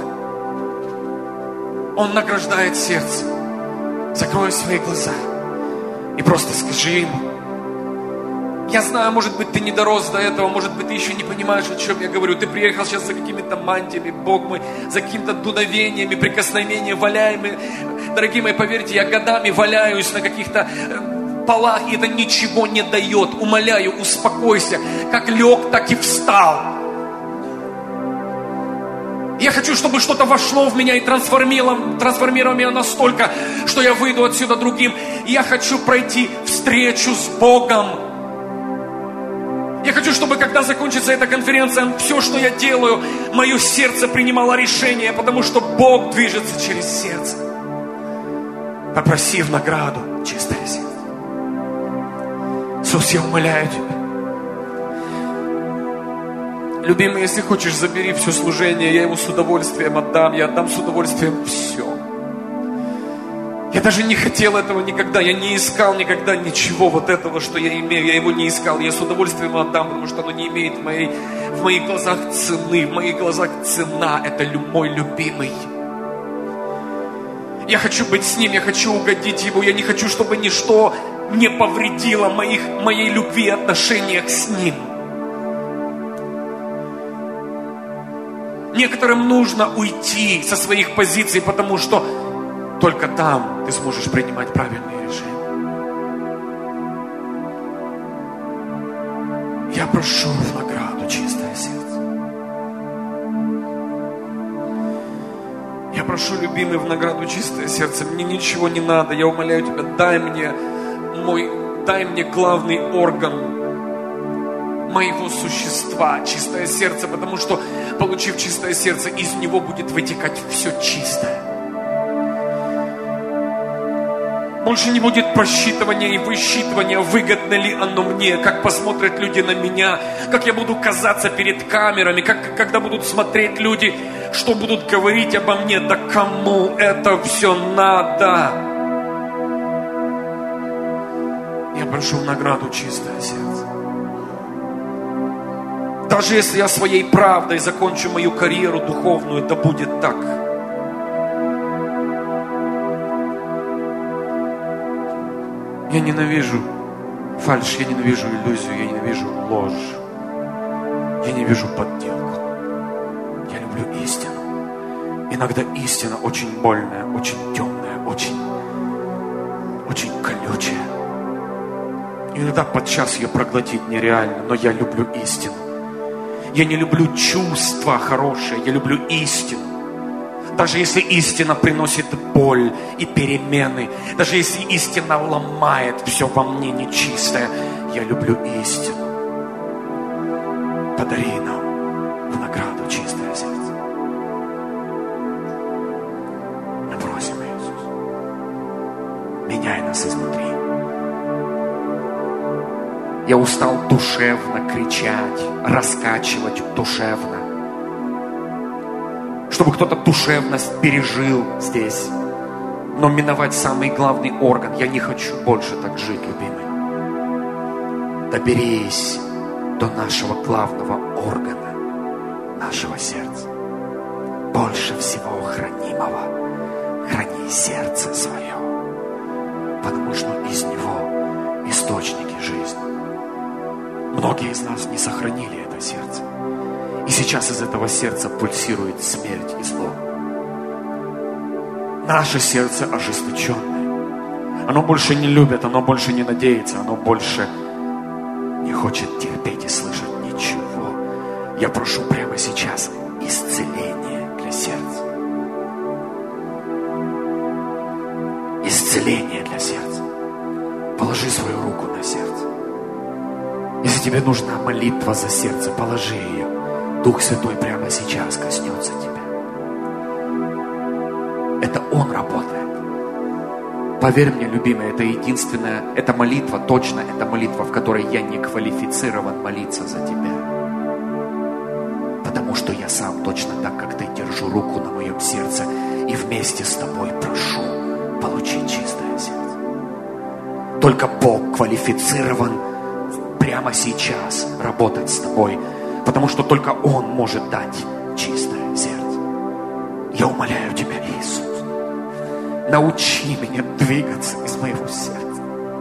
Он награждает сердце. Закрой свои глаза и просто скажи Ему. Я знаю, может быть, ты не дорос до этого, может быть, ты еще не понимаешь, о чем я говорю. Ты приехал сейчас за какими-то мантиями, Бог мой, за какими-то дуновениями, прикосновениями, валяемыми. Дорогие мои, поверьте, я годами валяюсь на каких-то полах, и это ничего не дает. Умоляю, успокойся. Как лег, так и встал. Я хочу, чтобы что-то вошло в меня и трансформировало меня настолько, что я выйду отсюда другим. И я хочу пройти встречу с Богом. Я хочу, чтобы когда закончится эта конференция, все, что я делаю, мое сердце принимало решение, потому что Бог движется через сердце. Попроси в награду чистое сердце. Иисус, я умоляю Тебя. Любимый, если хочешь, забери все служение, я его с удовольствием отдам, я отдам с удовольствием все. Я даже не хотел этого никогда, я не искал никогда ничего вот этого, что я имею, я его не искал, я с удовольствием отдам, потому что оно не имеет в моих глазах цены, в моих глазах цена, это мой любимый. Я хочу быть с Ним, я хочу угодить Ему, я не хочу, чтобы ничто не повредило моей любви и отношениях с Ним. Некоторым нужно уйти со своих позиций, потому что только там ты сможешь принимать правильные решения. Я прошу в награду чистое сердце. Я прошу, любимый, в награду чистое сердце. Мне ничего не надо. Я умоляю Тебя, дай мне главный орган моего существа, чистое сердце, потому что, получив чистое сердце, из него будет вытекать все чистое. Больше не будет просчитывания и высчитывания, выгодно ли оно мне, как посмотрят люди на меня, как я буду казаться перед камерами, когда будут смотреть люди, что будут говорить обо мне. Да кому это все надо? Я прошу в награду чистое сердце. Даже если я своей правдой закончу мою карьеру духовную, да будет так. Я ненавижу фальшь, я ненавижу иллюзию, я ненавижу ложь. Я ненавижу подделку. Я люблю истину. Иногда истина очень больная, очень темная, очень колючая. Иногда подчас ее проглотить нереально, но я люблю истину. Я не люблю чувства хорошие, я люблю истину. Даже если истина приносит боль и перемены, даже если истина ломает все во мне нечистое, я люблю истину. Подари нам в награду чистое сердце. Мы просим, Иисус, меняй нас изнутри. Я устал душевно кричать, раскачивать душевно. Чтобы кто-то душевность пережил здесь. Но миновать самый главный орган. Я не хочу больше так жить, любимый. Доберись до нашего главного органа, нашего сердца. Больше всего хранимого. Храни сердце свое. Потому что из него источники жизни. Многие из нас не сохранили это сердце. И сейчас из этого сердца пульсирует смерть и зло. Наше сердце ожесточенное. Оно больше не любит, оно больше не надеется, оно больше не хочет терпеть и слышать ничего. Я прошу прямо сейчас исцеление для сердца. Исцеление для сердца. Положи свою руку на сердце. Если тебе нужна молитва за сердце, положи ее. Дух Святой прямо сейчас коснется тебя. Это Он работает. Поверь мне, любимый, это единственная, эта молитва, точно, это молитва, в которой я не квалифицирован молиться за тебя. Потому что я сам точно так, как ты, держу руку на моем сердце и вместе с тобой прошу получить чистое сердце. Только Бог квалифицирован прямо сейчас работать с тобой, потому что только Он может дать чистое сердце. Я умоляю тебя, Иисус, научи меня двигаться из моего сердца.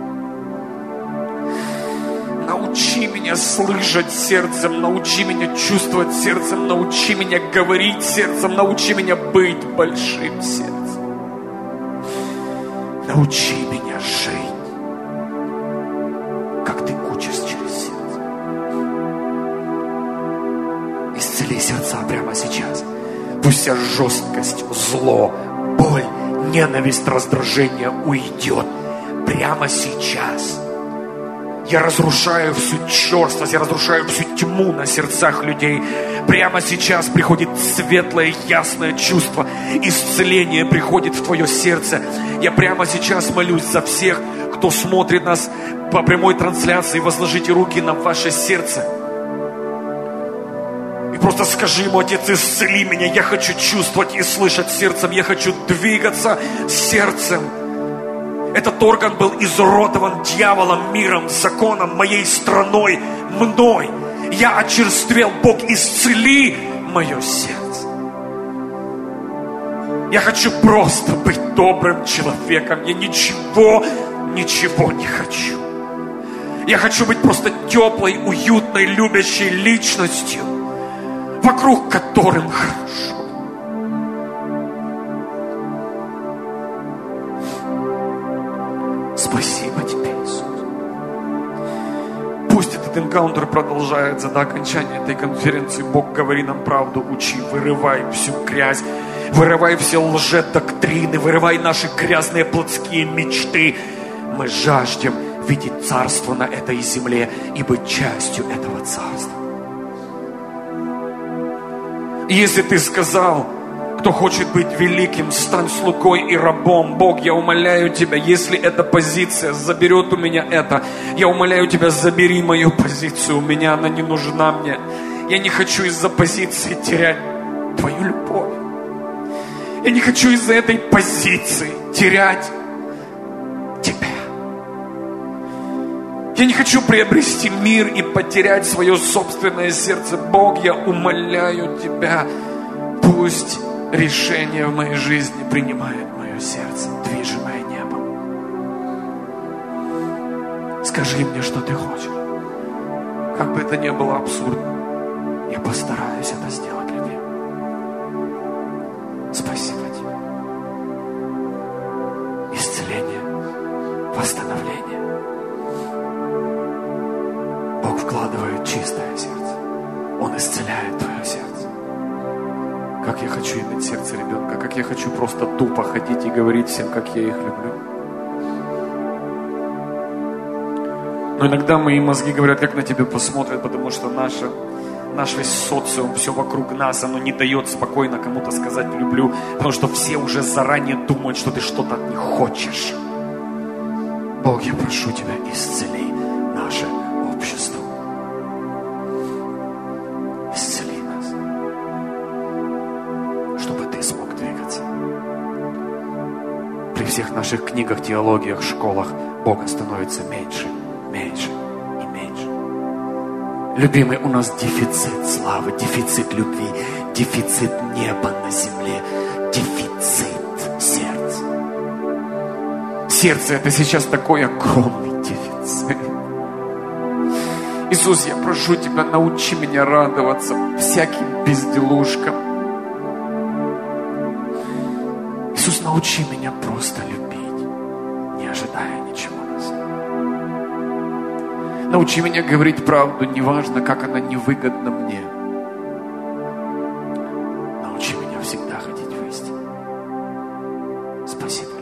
Научи меня слышать сердцем, научи меня чувствовать сердцем, научи меня говорить сердцем, научи меня быть большим сердцем. Научи меня жить, как ты учишь через сердце. Исцели сердца прямо сейчас. Пусть вся жесткость, зло, боль, ненависть, раздражение уйдет прямо сейчас. Я разрушаю всю черствость, я разрушаю всю тьму на сердцах людей. Прямо сейчас приходит светлое, ясное чувство. Исцеление приходит в твое сердце. Я прямо сейчас молюсь за всех, кто смотрит нас по прямой трансляции. Возложите руки на ваше сердце. И просто скажи ему: Отец, исцели меня. Я хочу чувствовать и слышать сердцем. Я хочу двигаться сердцем. Этот орган был изуродован дьяволом, миром, законом, моей страной, мной. Я очерствел. Бог, исцели мое сердце. Я хочу просто быть добрым человеком. Я ничего не хочу. Я хочу быть просто теплой, уютной, любящей личностью, вокруг которым хорошо. Спасибо тебе, Иисус. Пусть этот энкаунтер продолжается до окончания этой конференции. Бог, говори нам правду, учи, вырывай всю грязь, вырывай все лжедоктрины, вырывай наши грязные плотские мечты. Мы жаждем видеть царство на этой земле и быть частью этого царства. И если ты сказал: кто хочет быть великим, стань слугой и рабом. Бог, я умоляю тебя, если эта позиция заберет у меня это, я умоляю тебя, забери мою позицию у меня, она не нужна мне. Я не хочу из-за позиции терять твою любовь. Я не хочу из-за этой позиции терять тебя. Я не хочу приобрести мир и потерять свое собственное сердце. Бог, я умоляю тебя, пусть решение в моей жизни принимает мое сердце, движимое небом. Скажи мне, что ты хочешь. Как бы это ни было абсурдно, я постараюсь это сделать, любимый. Спасибо тебе. Исцеление, восстановление. Бог вкладывает чистое сердце. Он исцеляет твое сердце. Как я хочу иметь сердце ребенка, как я хочу просто тупо ходить и говорить всем, как я их люблю. Но иногда мои мозги говорят, как на тебя посмотрят, потому что наш весь социум, все вокруг нас, оно не дает спокойно кому-то сказать люблю, потому что все уже заранее думают, что ты что-то от них хочешь. Бог, я прошу тебя, исцели наше общество. Исцели нас, чтобы ты смог двигаться. При всех наших книгах, теологиях, школах Бога становится меньше, меньше и меньше. Любимый, у нас дефицит славы, дефицит любви, дефицит неба на земле, дефицит сердца. Сердце — это сейчас такой огромный дефицит. Иисус, я прошу тебя, научи меня радоваться всяким безделушкам. Иисус, научи меня просто любить, не ожидая ничего назад. Научи меня говорить правду, неважно, как она невыгодна мне. Научи меня всегда ходить в истине. Спасибо.